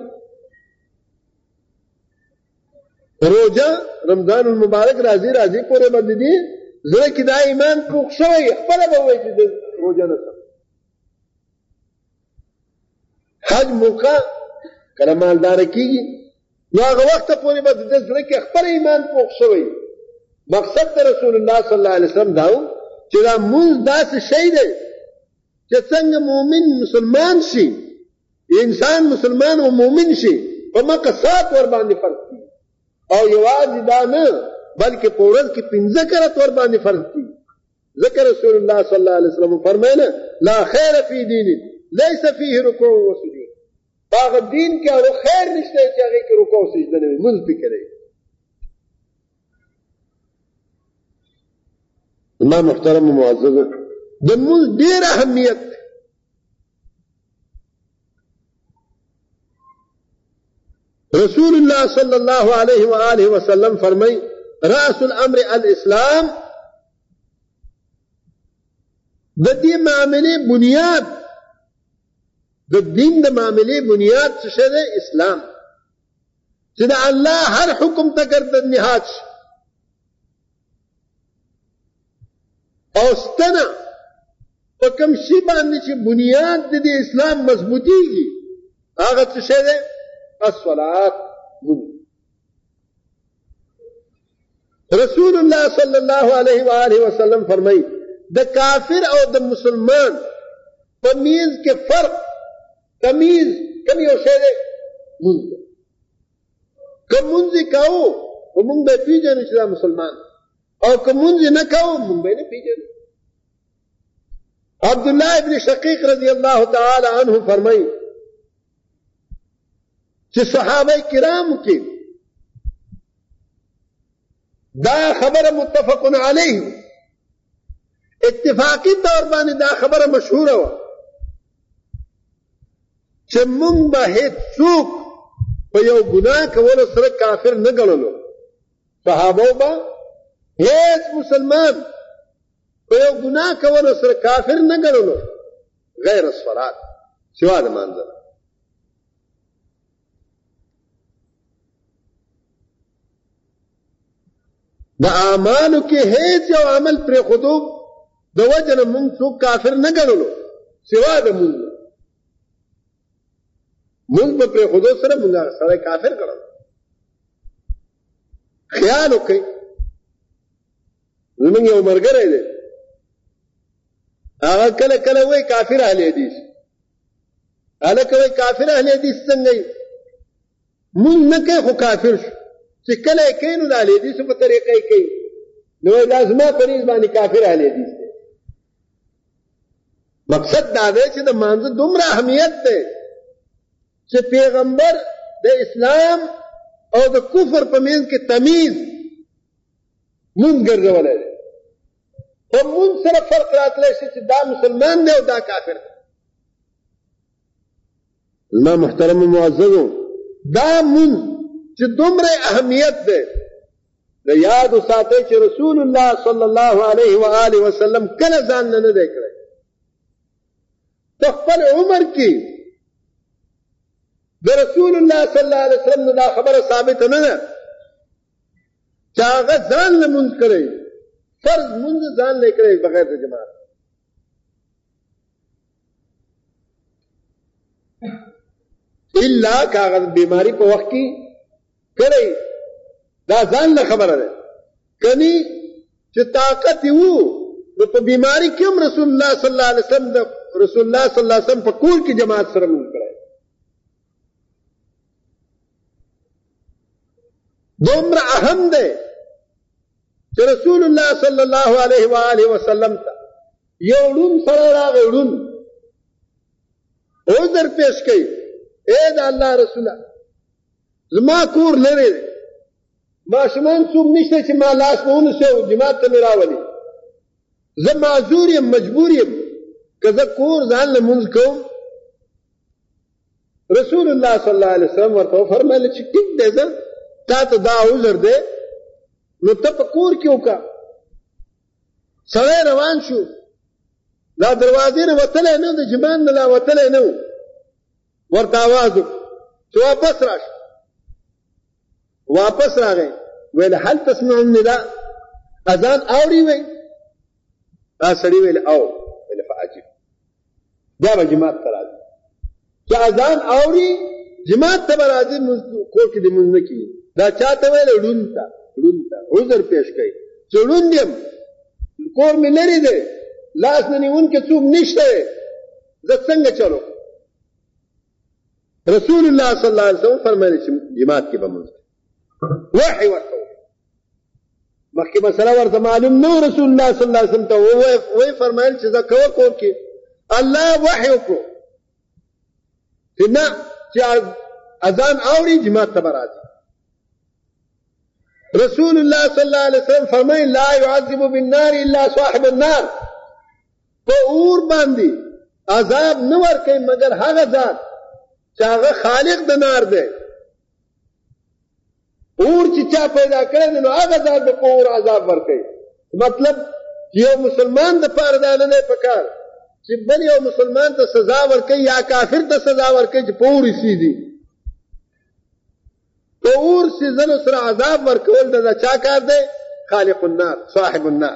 روزه رمضان المبارک راځي پورې باندې دي زړه کې دا ایمان پوښ شوی خپل به وایي چې روزه نه سم. حج موقع کله مالدار کیږي نو هغه وخت پورې به د زړه کې خپل ایمان پوښ شوی. مقصد د رسول الله صلی الله علیه وسلم دا و چې دا مونږ داسې شی دی چې څنګه مؤمن مسلمان شي، انسان مسلمان او مؤمن شي په مکه سات ور باندې فرض دي، او یوازې دا نه بلکې په ورځ کې 15 کرت ور باندې فرض دي. ذکر رسول الله صلی الله علیه وسلم فرمایله لا خیر فی دین ليس فيه رکوع و سجود. باغ دین کې او خیر نشته چې هغه کې رکوع او سجده نه وي. مونږ فکرې ما محترم و معزز د مونږ ډېر اهمیت. رسول الله صلی الله علیه و آله وسلم فرمای رأس الامر الاسلام. د دې معاملې بنیاد، د دین د معاملې بنیاد څه دی؟ اسلام. چې د الله هر حکم ته ګرځد نهاد شي او ستنه په کوم شي باندې چې بنیاد د دې اسلام مضبوطیږي هغه څه دی؟ الصلاة. رسول الله صلی الله علیه و آله وسلم فرمای د کافر او د مسلمان په میز کې فرق تمیز کوم یو شی دی؟ مونږ. که مونږ کوو نو مونږ به پیژنو چې دا مسلمان، او که مونږ نه کوو مونږ به نه پیژنو. عبد الله ابن شقیق رضی الله تعالی عنہ فرمای چې صحابه کرامو کې دا خبره متفق علیه اتفاقی طور باندې دا خبره مشهوره و چې مونږ به هیڅوک په یو ګناه کولو سره کافر نه ګڼلو. صحابه به هیڅ مسلمان په یو ګناه کولو سره کافر نه ګڼلو غیر الصلاة، سوا د مانځه. د اعمالو کې هیڅ یو عمل پرې خودو د وجه نه مونږ څوک کافر نه ګڼلو سوا د مونږ. مونږ په پرې خودو سره مونږ سره کافر ګڼلو. خیال وکړئ زمونږ یو ملګری دی هغه کله کله وایي کافر اهل حدیث. هلکه وایي کافر اهل حدیث څنګه یې؟ مونږ نه کوي خو کافر شو. چې کله یې کوي نو د اهل حدیثو په طریقه یې کوي نو دا زما په نیز باندې کافر اهل حدیث دی. مقصد دا دی چې د مانځه دومره اهمیت دی چې پیغمبر د اسلام او د کفر په منځ کې تمیز مونږ ګرځولی دی. په مونږ سره فرق راتلی شي چې دا مسلمان دی او دا کافر دی. زما محترم معززو دا مونږ چې دومره اهمیت ده د یاد ساتي چې رسول الله صلی الله علیه و آله وسلم کله ځان نه دی کړی. په خپل عمر کې د رسول الله صلی الله علیه وسلم دا خبره ثابت نه ده چې هغه ځان نه مونږ کړی، فرض مونږ ځان نه کړی بغیر د جماعت. الا کاغذ بیماری په وخت کې کړی دا ځان له خبره ده. کني چې طاقت وو نو په بیماری کې هم رسول الله صلی الله علیه وسلم د رسول الله صلی الله علیه وسلم په کور کې جماعت سره مونږ کړی دومره اهم دی چې رسول الله صلی الله علیه و آله وسلم ته یو ړوند سړی راغی ړوند عذر پیش کړي اے د الله رسوله زما کور لرې دی ماشومان څوک نشته چې ما لاس په ونیسي او جماعت ته مې راولي زه معذور یم مجبور یم که زه کور ځان لمونځ کوم رسول الله صلی الله علیه وسلم ورته وفرمایل چې ټیک دی زه تا ته دا عذر دی نو ته په کور کې وکړه سړی روان شو دا دروازې نه وتلی نه و د جماعت نه لا وتلی نه و ورته آواز وکړو چې واپس راشه واپس راغی ویل هل تسمع النداء اذان اوري وی دا سړی ویل او ویل فعجب بیا به جماعت ته راځي چې اذان اوري جماعت ته به راځي کور کې دې مونځ نه کېږي دا چا ته ویل ړوند ته عذر پیش کړي چې ړوند یم کور مې لرې دی لاس نه نیونکی څوک نشته زه څنګه چلو رسول الله صلی الله علیه وسلم فرمایي چې جماعت کې به مونځ وحي ورته مخکې مسله ورته معلوم نه رسول الله صلی الله علیه وسلم ته وی فرمایل چې زه کوه کور کې الله وحي وکړو چې نه چې اذان اوري جماعت ته به راځي رسول الله صلی الله علیه وسلم فرمایي لا يعذب بالنار الا صاحب النار په اور باندې عذاب نه ورکوي مگر هغه ذات چې هغه خالق د نار دی اور چې چا پیدا کړی نو هغه ذات به په اور عذاب ورکوي مطلب یو مسلمان د پاره دا نه دی پکار چې بل یو مسلمان ته سزا ورکوي یا کافر ته سزا ورکوي چې په اور سیدي په اور سیزنو سره عذاب ورکول د چا کار دی خالق النار صاحب النار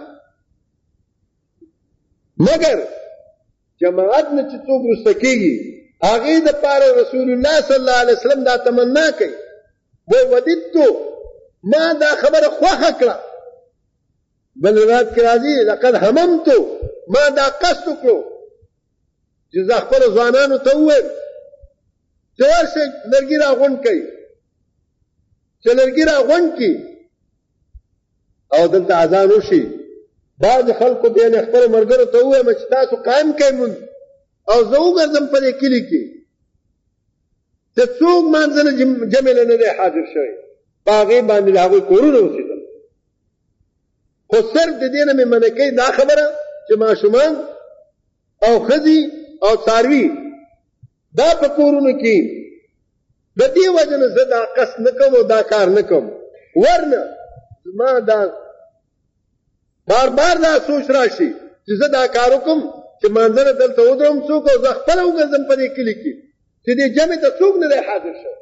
مگر جماعت نه چې څوک رسته کېږي هغې د پاره رسول الله صلی الله علیه وسلم دا تمنا کوي وددتو ما دا خبر خوخه کړه بل روایت کې راځي لقد هممتو ما دا قصد کړو چې زه خپل ځوانانو ته ووایم چې ورشئ لرګي راغونډ کړئ چې لرګي راغونډ کړي او دلته اذان وشي بعض خلکو بیا خپل ملګرو ته ووایم چې تاسو قایم کړئ مونځ او زه وګرځم په دې کلي کې چې څوک مانځنه جمع نه دی حاضر شوی په هغې باندې د هغوی کورونه اوسېدل خو صرف د دې نه مې منع کوي دا خبره چې ماشومان او ښځې او څاروي دا په کورونو کې د دې وجه نه زه دا قصد نه کوم او دا کار نه کوم ورنه زما دا بار بار دا سوچ راشي چې زه دا کار وکړم چې مانځنه دلته ودرم څوک او زه خپله وګرځم په دې کلي کې چې دې جمع ته څوک نه دی حاضر شوی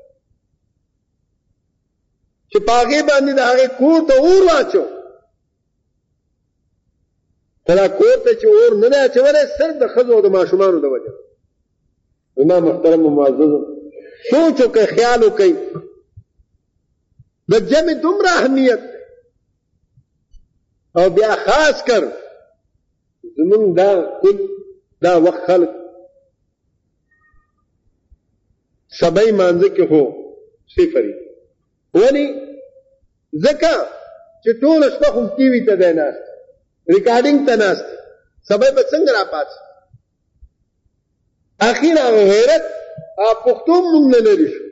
چې په هغې باندې د هغې کور ته اور واچو ته دا کور ته چې اور نه دی اچولی صرف د ښځو او د ماشومانو د وجه زما محترم معززو سوچ وکړئ خیال وکړئ د جمع دومره اهمیت دی او بیا خاص کر زمونږ دا کل دا وخت خلک سبای مانځه کې هو صفري ولې ځکه چې ټوله شپه خو ټي وي ته دی ناست ریکارډینګ ته ناست سبای به څنګه راپاڅي اخر هغه غیرت پښتو مونږ نه لري شو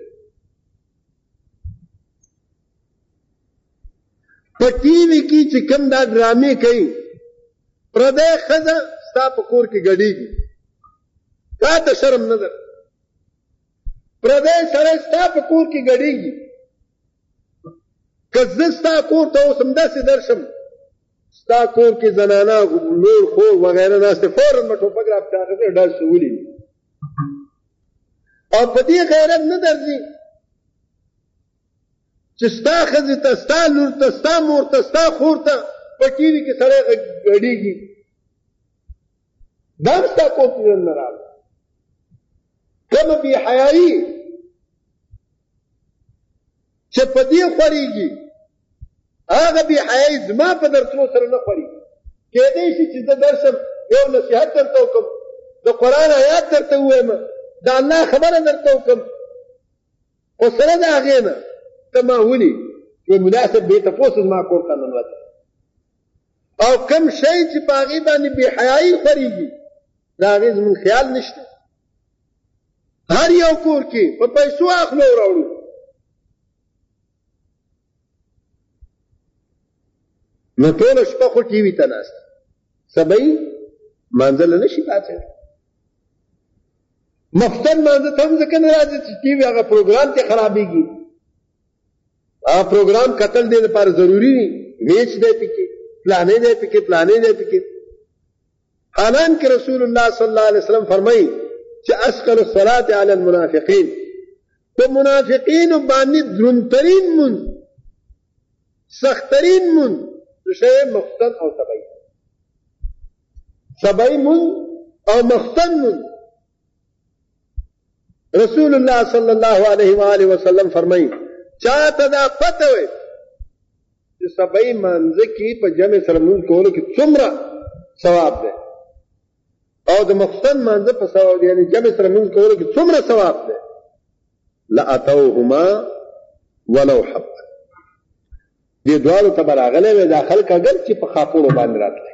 په ټي وي کې چې کوم دا ډرامې کوي پردی ښځه ستا په کور کې ګډېږي تا ته شرم نه ده پردی سړی ستا په کور کې ګډېږي که زه ستا کور ته اوس همداسې درشم ستا کور کې زنانه لور خور وغیره ناستې فوراً به ټوپک راپچاغه کړې ډز ولي او په دې غیرت نه درځي چې ستا ښځې ته ستا لور ته ستا مور ته ستا خور ته په ټي وي کې سړی ګډېږي دا هم ستا کور کې نه راغله کومه بې حیایي چې په دې خورېږي هغه بې حیایي زما په درتلو سره نه خورېږي کېدی شي چې زه درشم یو نصیحت درته وکړم، د قرآن آیات درته ووایم، د الله خبره درته وکړم، خو سره د هغې نه ته ما ولي چې ملا صاحب بې تپوس زما کور ته ننوته او کوم شی چې په هغې باندې بې حیایي خورېږي د هغې زموږ خیال نشته. هر یو کور کې په پیسو اخلو او راوړو. نو ټوله شپه خو ټي وي ته ناسته، سبا یې مانځله نه شي پاڅېدلی. مفتن مانځه ته هم ځکه نه راځي چې ټي وي هغه پروګرام کې خرابېږي. هغه پروګرام کتل دې لپاره ضروري دي، میچ دی پکې، پلانې دی پکې، پلانې دی پکې. حالانکه رسول الله صلی الله علیه وسلم فرمایي چې اسقل الصلاة علی المنافقین، په منافقینو باندې دروندترین مونځ، سختترین مونځ شی مختن او سبعی، سبعی مونځ او مختن مونځ. رسول الله صلی الله علیه و آله وسلم فرمایي چاته دا پته وي چې سبعی مانځه کې په جمع سره مونځ کولو کې څومره ثواب دی او د مختن مانځه په ثواب یعنی جمع سره مونځ کولو کې څومره ثواب دی، لاتوهما ولو حبا. دې دواړو ته به راغلی وی دا خلک اگر چې په خاپوړو باندې راتلی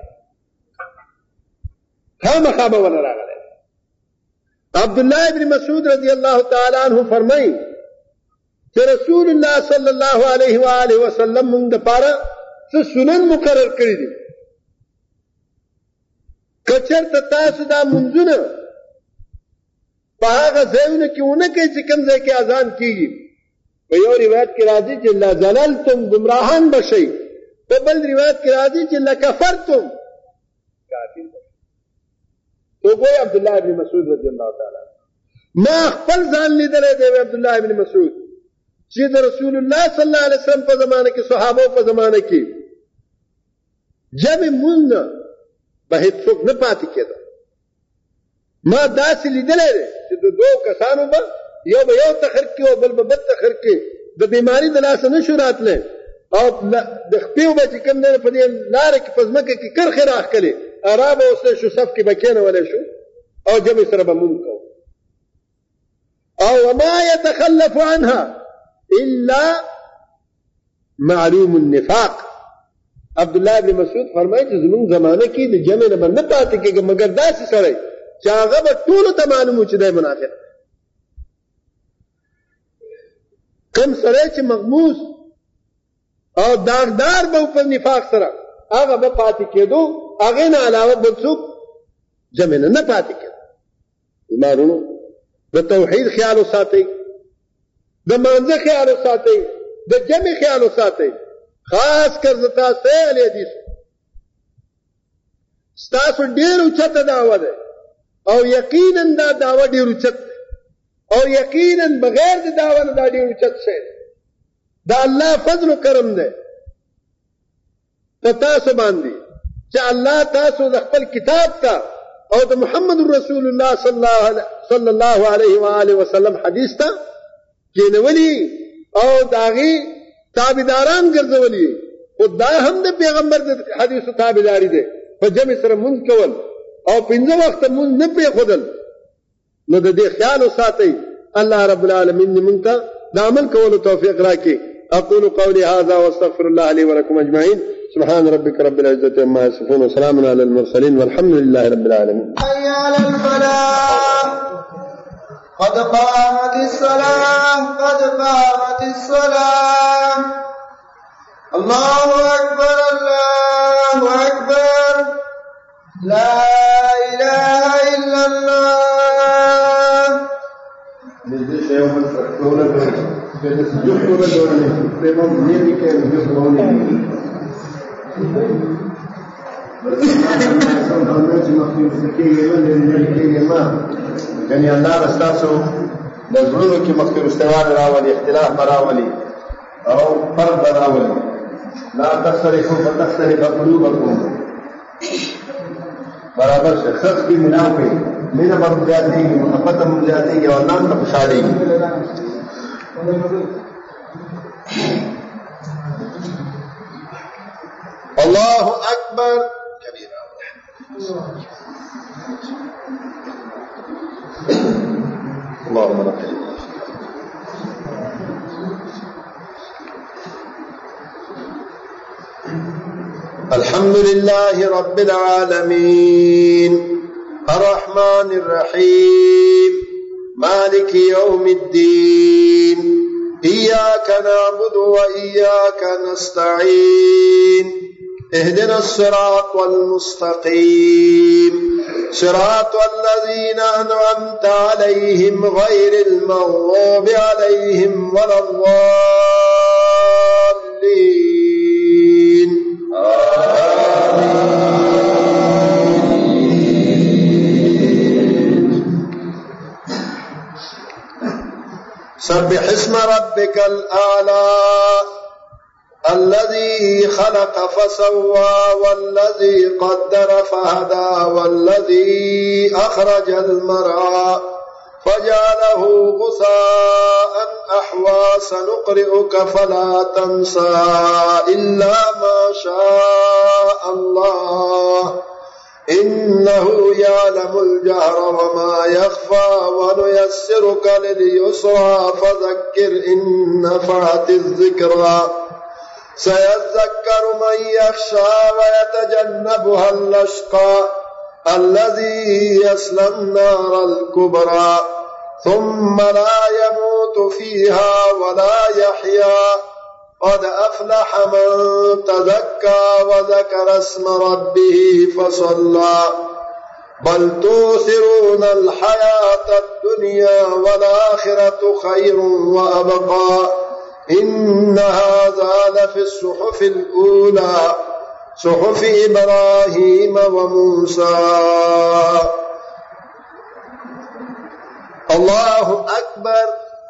خامخا به ونه راغلی. عبدالله ابن مسعود رضی الله تعالی عنہ فرمایي چې رسول الله صلی الله علیه و آله وسلم موږ دپاره څه سنن مقرر کړي دي. که چېرته تاسو دا منځونه په هغه ځایونو کې ونه کوئ چې کوم ځای کې اذان کېږي، په یو روایت کې راځي چې لضللتم گمراهان بشئ، په بل روایت کې راځي چې لکفرتم کافر بشئ. تو ګویا عبدالله ابن مسعود رضی الله تعالی ما خپل ځان لیدلی دی عبدالله ابن مسعود چې د رسول الله صلی الله علیه وسلم په زمانه کې صحابو په زمانه کې جمع مونځ به هېڅوک نه پاتې کېده. ما داسې لیدلی دی چې د دوو کسانو به یو به یو تخر کې او بل به بل تخر کې د بیماري د لاسه نه شو راتلی او د خپې به چې کوم دی په دې لاره کې په ځمکه کې کرښې راښکلې را به اوسلی شو، صف کې به کېنولی شو او جمع سره به مونځ کوو. او وما يتخلف عنها الا معلوم النفاق. عبدالله ابن مسعود فرمایي چې زموږ زمانه کې د جمع نه به نه پاتې کېږي مګر داسې سړی چې هغه به ټولو ته معلوم و چې دی منافق. کوم سړی چې مغموس او داغدار به په نفاق سره هغه به پاتې کېدو، هغې نه علاوه بل څوک جمع نه پاتې کېدو. ایمانونو د توحید خیال وساتئ، د مانځه خیال وساتئ، د جمع خیال وساتئ. خاص کر زه تاسو اهل حدیث ستاسو ډېر اوچته دعوه ده او یقینا دا دعوه ډېر اوچت او یقینا بغیر د دعوه نه دا ډېر اوچت شی دا الله فضل و کرم ده په تاسو باندې چې الله تاسو د خپل کتاب ته او د محمد رسول الله صلی الله علیه و آله وسلم حدیث ته کېنولي او د هغې تابعداران ګرځولي. خو دا هم د پیغمبر د حدیثو تابعداري دی، په جمع سره مونځ کول او 5 وخته مونځ نه پرېښودل. نو د دې خیال وساتئ. الله رب العالمین دې مونږ ته د عمل کولو توفیق راکړي. اقول قولي هذا واستغفر الله لي ولكم اجمعين. سبحان ربك رب العزة عما يصفون وسلام على المرسلين والحمد لله رب العالمين. حي على الفلاح قد قامت الصلاة قد قامت الصلاة. الله أكبر الله أكبر لا إله إلا الله. یعنی الله رستاسو د زړونو کې مخکې رستوان راولي، اختلاف راولي او فرق راولي. لا تختلفوا فتختلف قلوبكم. برابر شخص کی منا کوي، مینا پر زیاتې محبت هم زیاتې او الله ته خوشالي. الله اکبر کبیره. अल्हम्दुलिल्लाहि रब्बिल आलमीन अर्रहमानिर रहीम मालिकि यौमिद्दीन इय्याका नअबुदु व इय्याका नस्तईन इहदिनस सिरातल मुस्तकीम सिरातल लज़ीना अनअमता अलैहिम गैरिल मग़ज़ूबि अलैहिम वलद्दाल्लीन सब्बिह इस्म रब्बिकल आला अल्लज़ी खलक़ फसव्वा वल्लज़ी क़द्दर फहदा वल्लज़ी अख़रजल मरआ फजअलहु गुसाअन अहवा सनुक़रिउक फला तंसा इल्ला मा शाअ अल्लाह इन्नहु यअलमुल जहर वमा यख़फ़ा वनुयस्सिरुक लिलयुस्रा फज़क्किर इन नफ़अतिज़ ज़िक्रा सयज़्ज़क्करु मन यख़शा वयतजन्नबुहल अश्क़ा अल्लज़ी यस्लन नारल कुबरा थुम्मा ला यमूतु फ़ीहा वला यहया क़द अफ़लह मन तज़क्का वज़करा अस्म रब्बिही फ़सल्ला बल तु'थिरूनल हयातद दुनिया वल आखिरतु खैरुन व अबक़ा इन्न हाज़ा लफ़िस सुहुफ़िल ऊला सुहुफ़ि इब्राहीम व मूसा। अल्लाहु अकबर।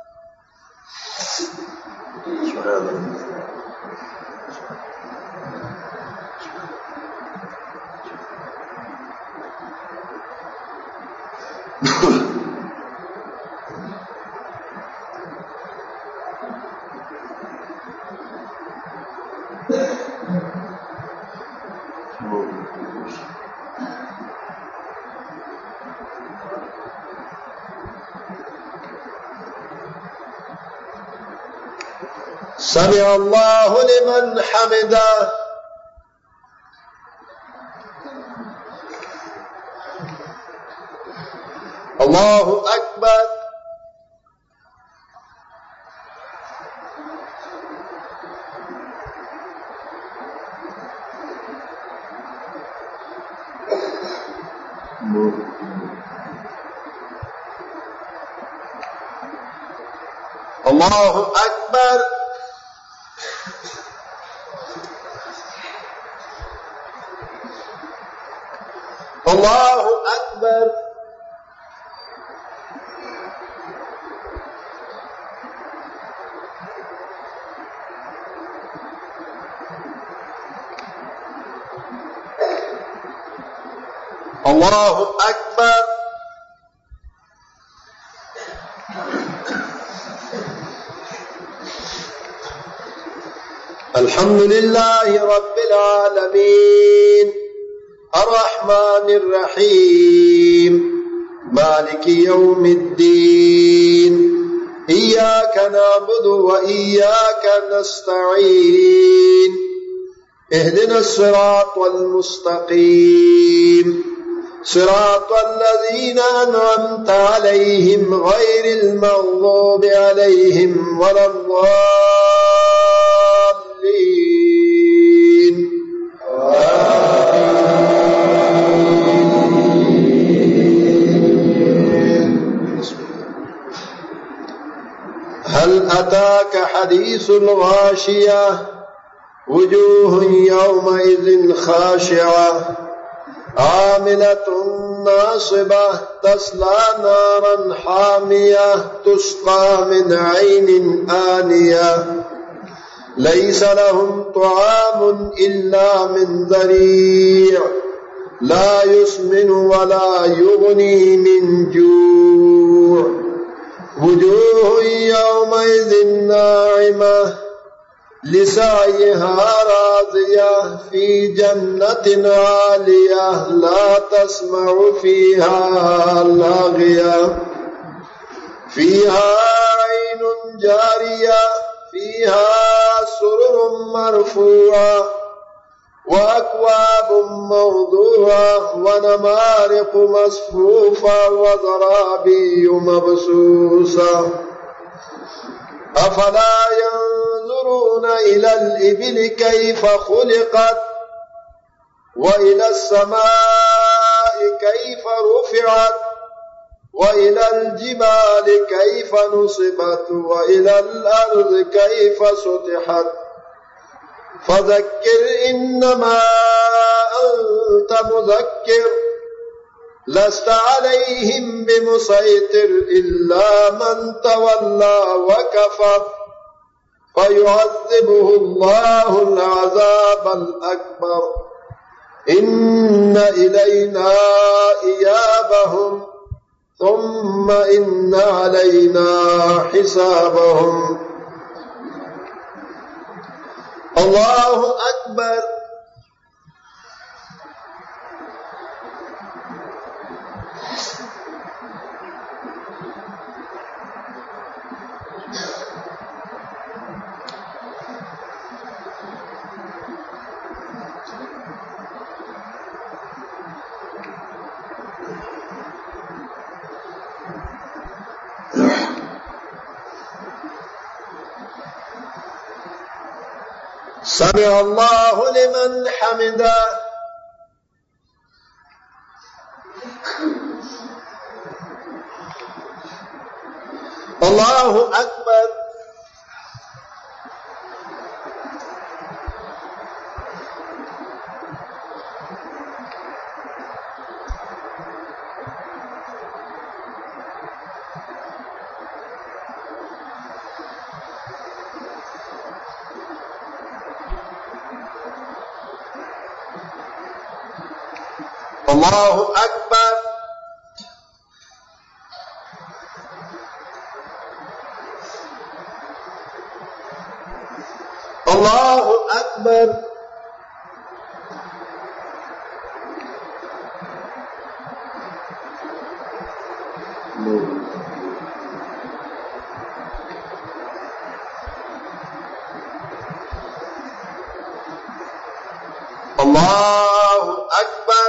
समिअ अल्लाहु लिमन हमिदा। अल्लाहु अकबर। अल्लाहु अकबर। अल्लाहु अकबर। अल्लाहु अकबर। अल्हम्दुलिल्लाहि रब्बिल आलमीन अर्रहमानिर रहीम मालिकि यौमिद्दीन इय्याका नअबुदु व इय्याका नस्तईन इहदिनस सिरातल मुस्तकीम सिरातल लज़ीना अनअमता अलैहिम गैरिल मग़ज़ूबि अलैहिम वलद्दाल्लीन। हल अताक हदीसुल गाशिया वजूहुन यौमइज़िन खाशिआ आमिलतुन नासिबा तस्ला नारन हामिया तुस्का मिन ऐनिन आनिया लैस लहुम तुआमुन इल्ला मिन ज़री' ला युस्मिनु वला युग़नी मिन जू' वजूहुन यौमइज़िन नाइमा लिसाइहा राज़िया फी जन्नतिन आलिया ला तस्मउ फीहा लाग़िया फीहा ऐनुन जारिया फीहा सुरुरुम मरफूआ وأكواب موضوعة ونمارق مصفوفة وزرابي مبثوثة أفلا ينظرون إلى الإبل كيف خلقت وإلى السماء كيف رفعت وإلى الجبال كيف نصبت وإلى الأرض كيف سطحت فذكر إنما أنت مذكر لست عليهم بمسيطر إلا من تولى وكفر فيعذبه الله العذاب الأكبر إن إلينا إيابهم ثم إن علينا حسابهم. الله أكبر. سمع الله لمن حمده. الله أكبر. الله أكبر. الله أكبر. الله أكبر.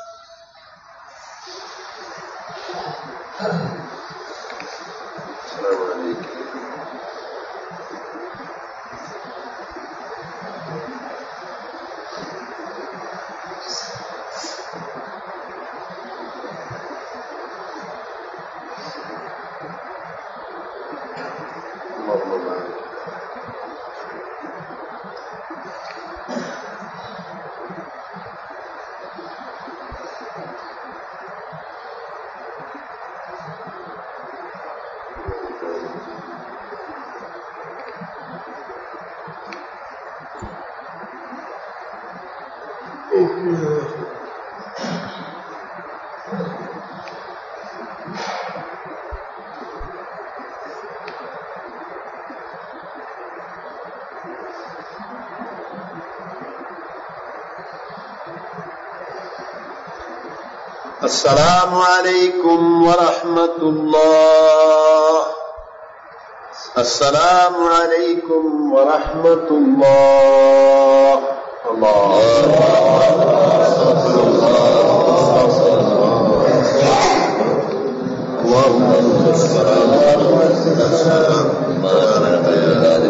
السلام عليكم ورحمة الله. السلام عليكم ورحمة الله. اللهم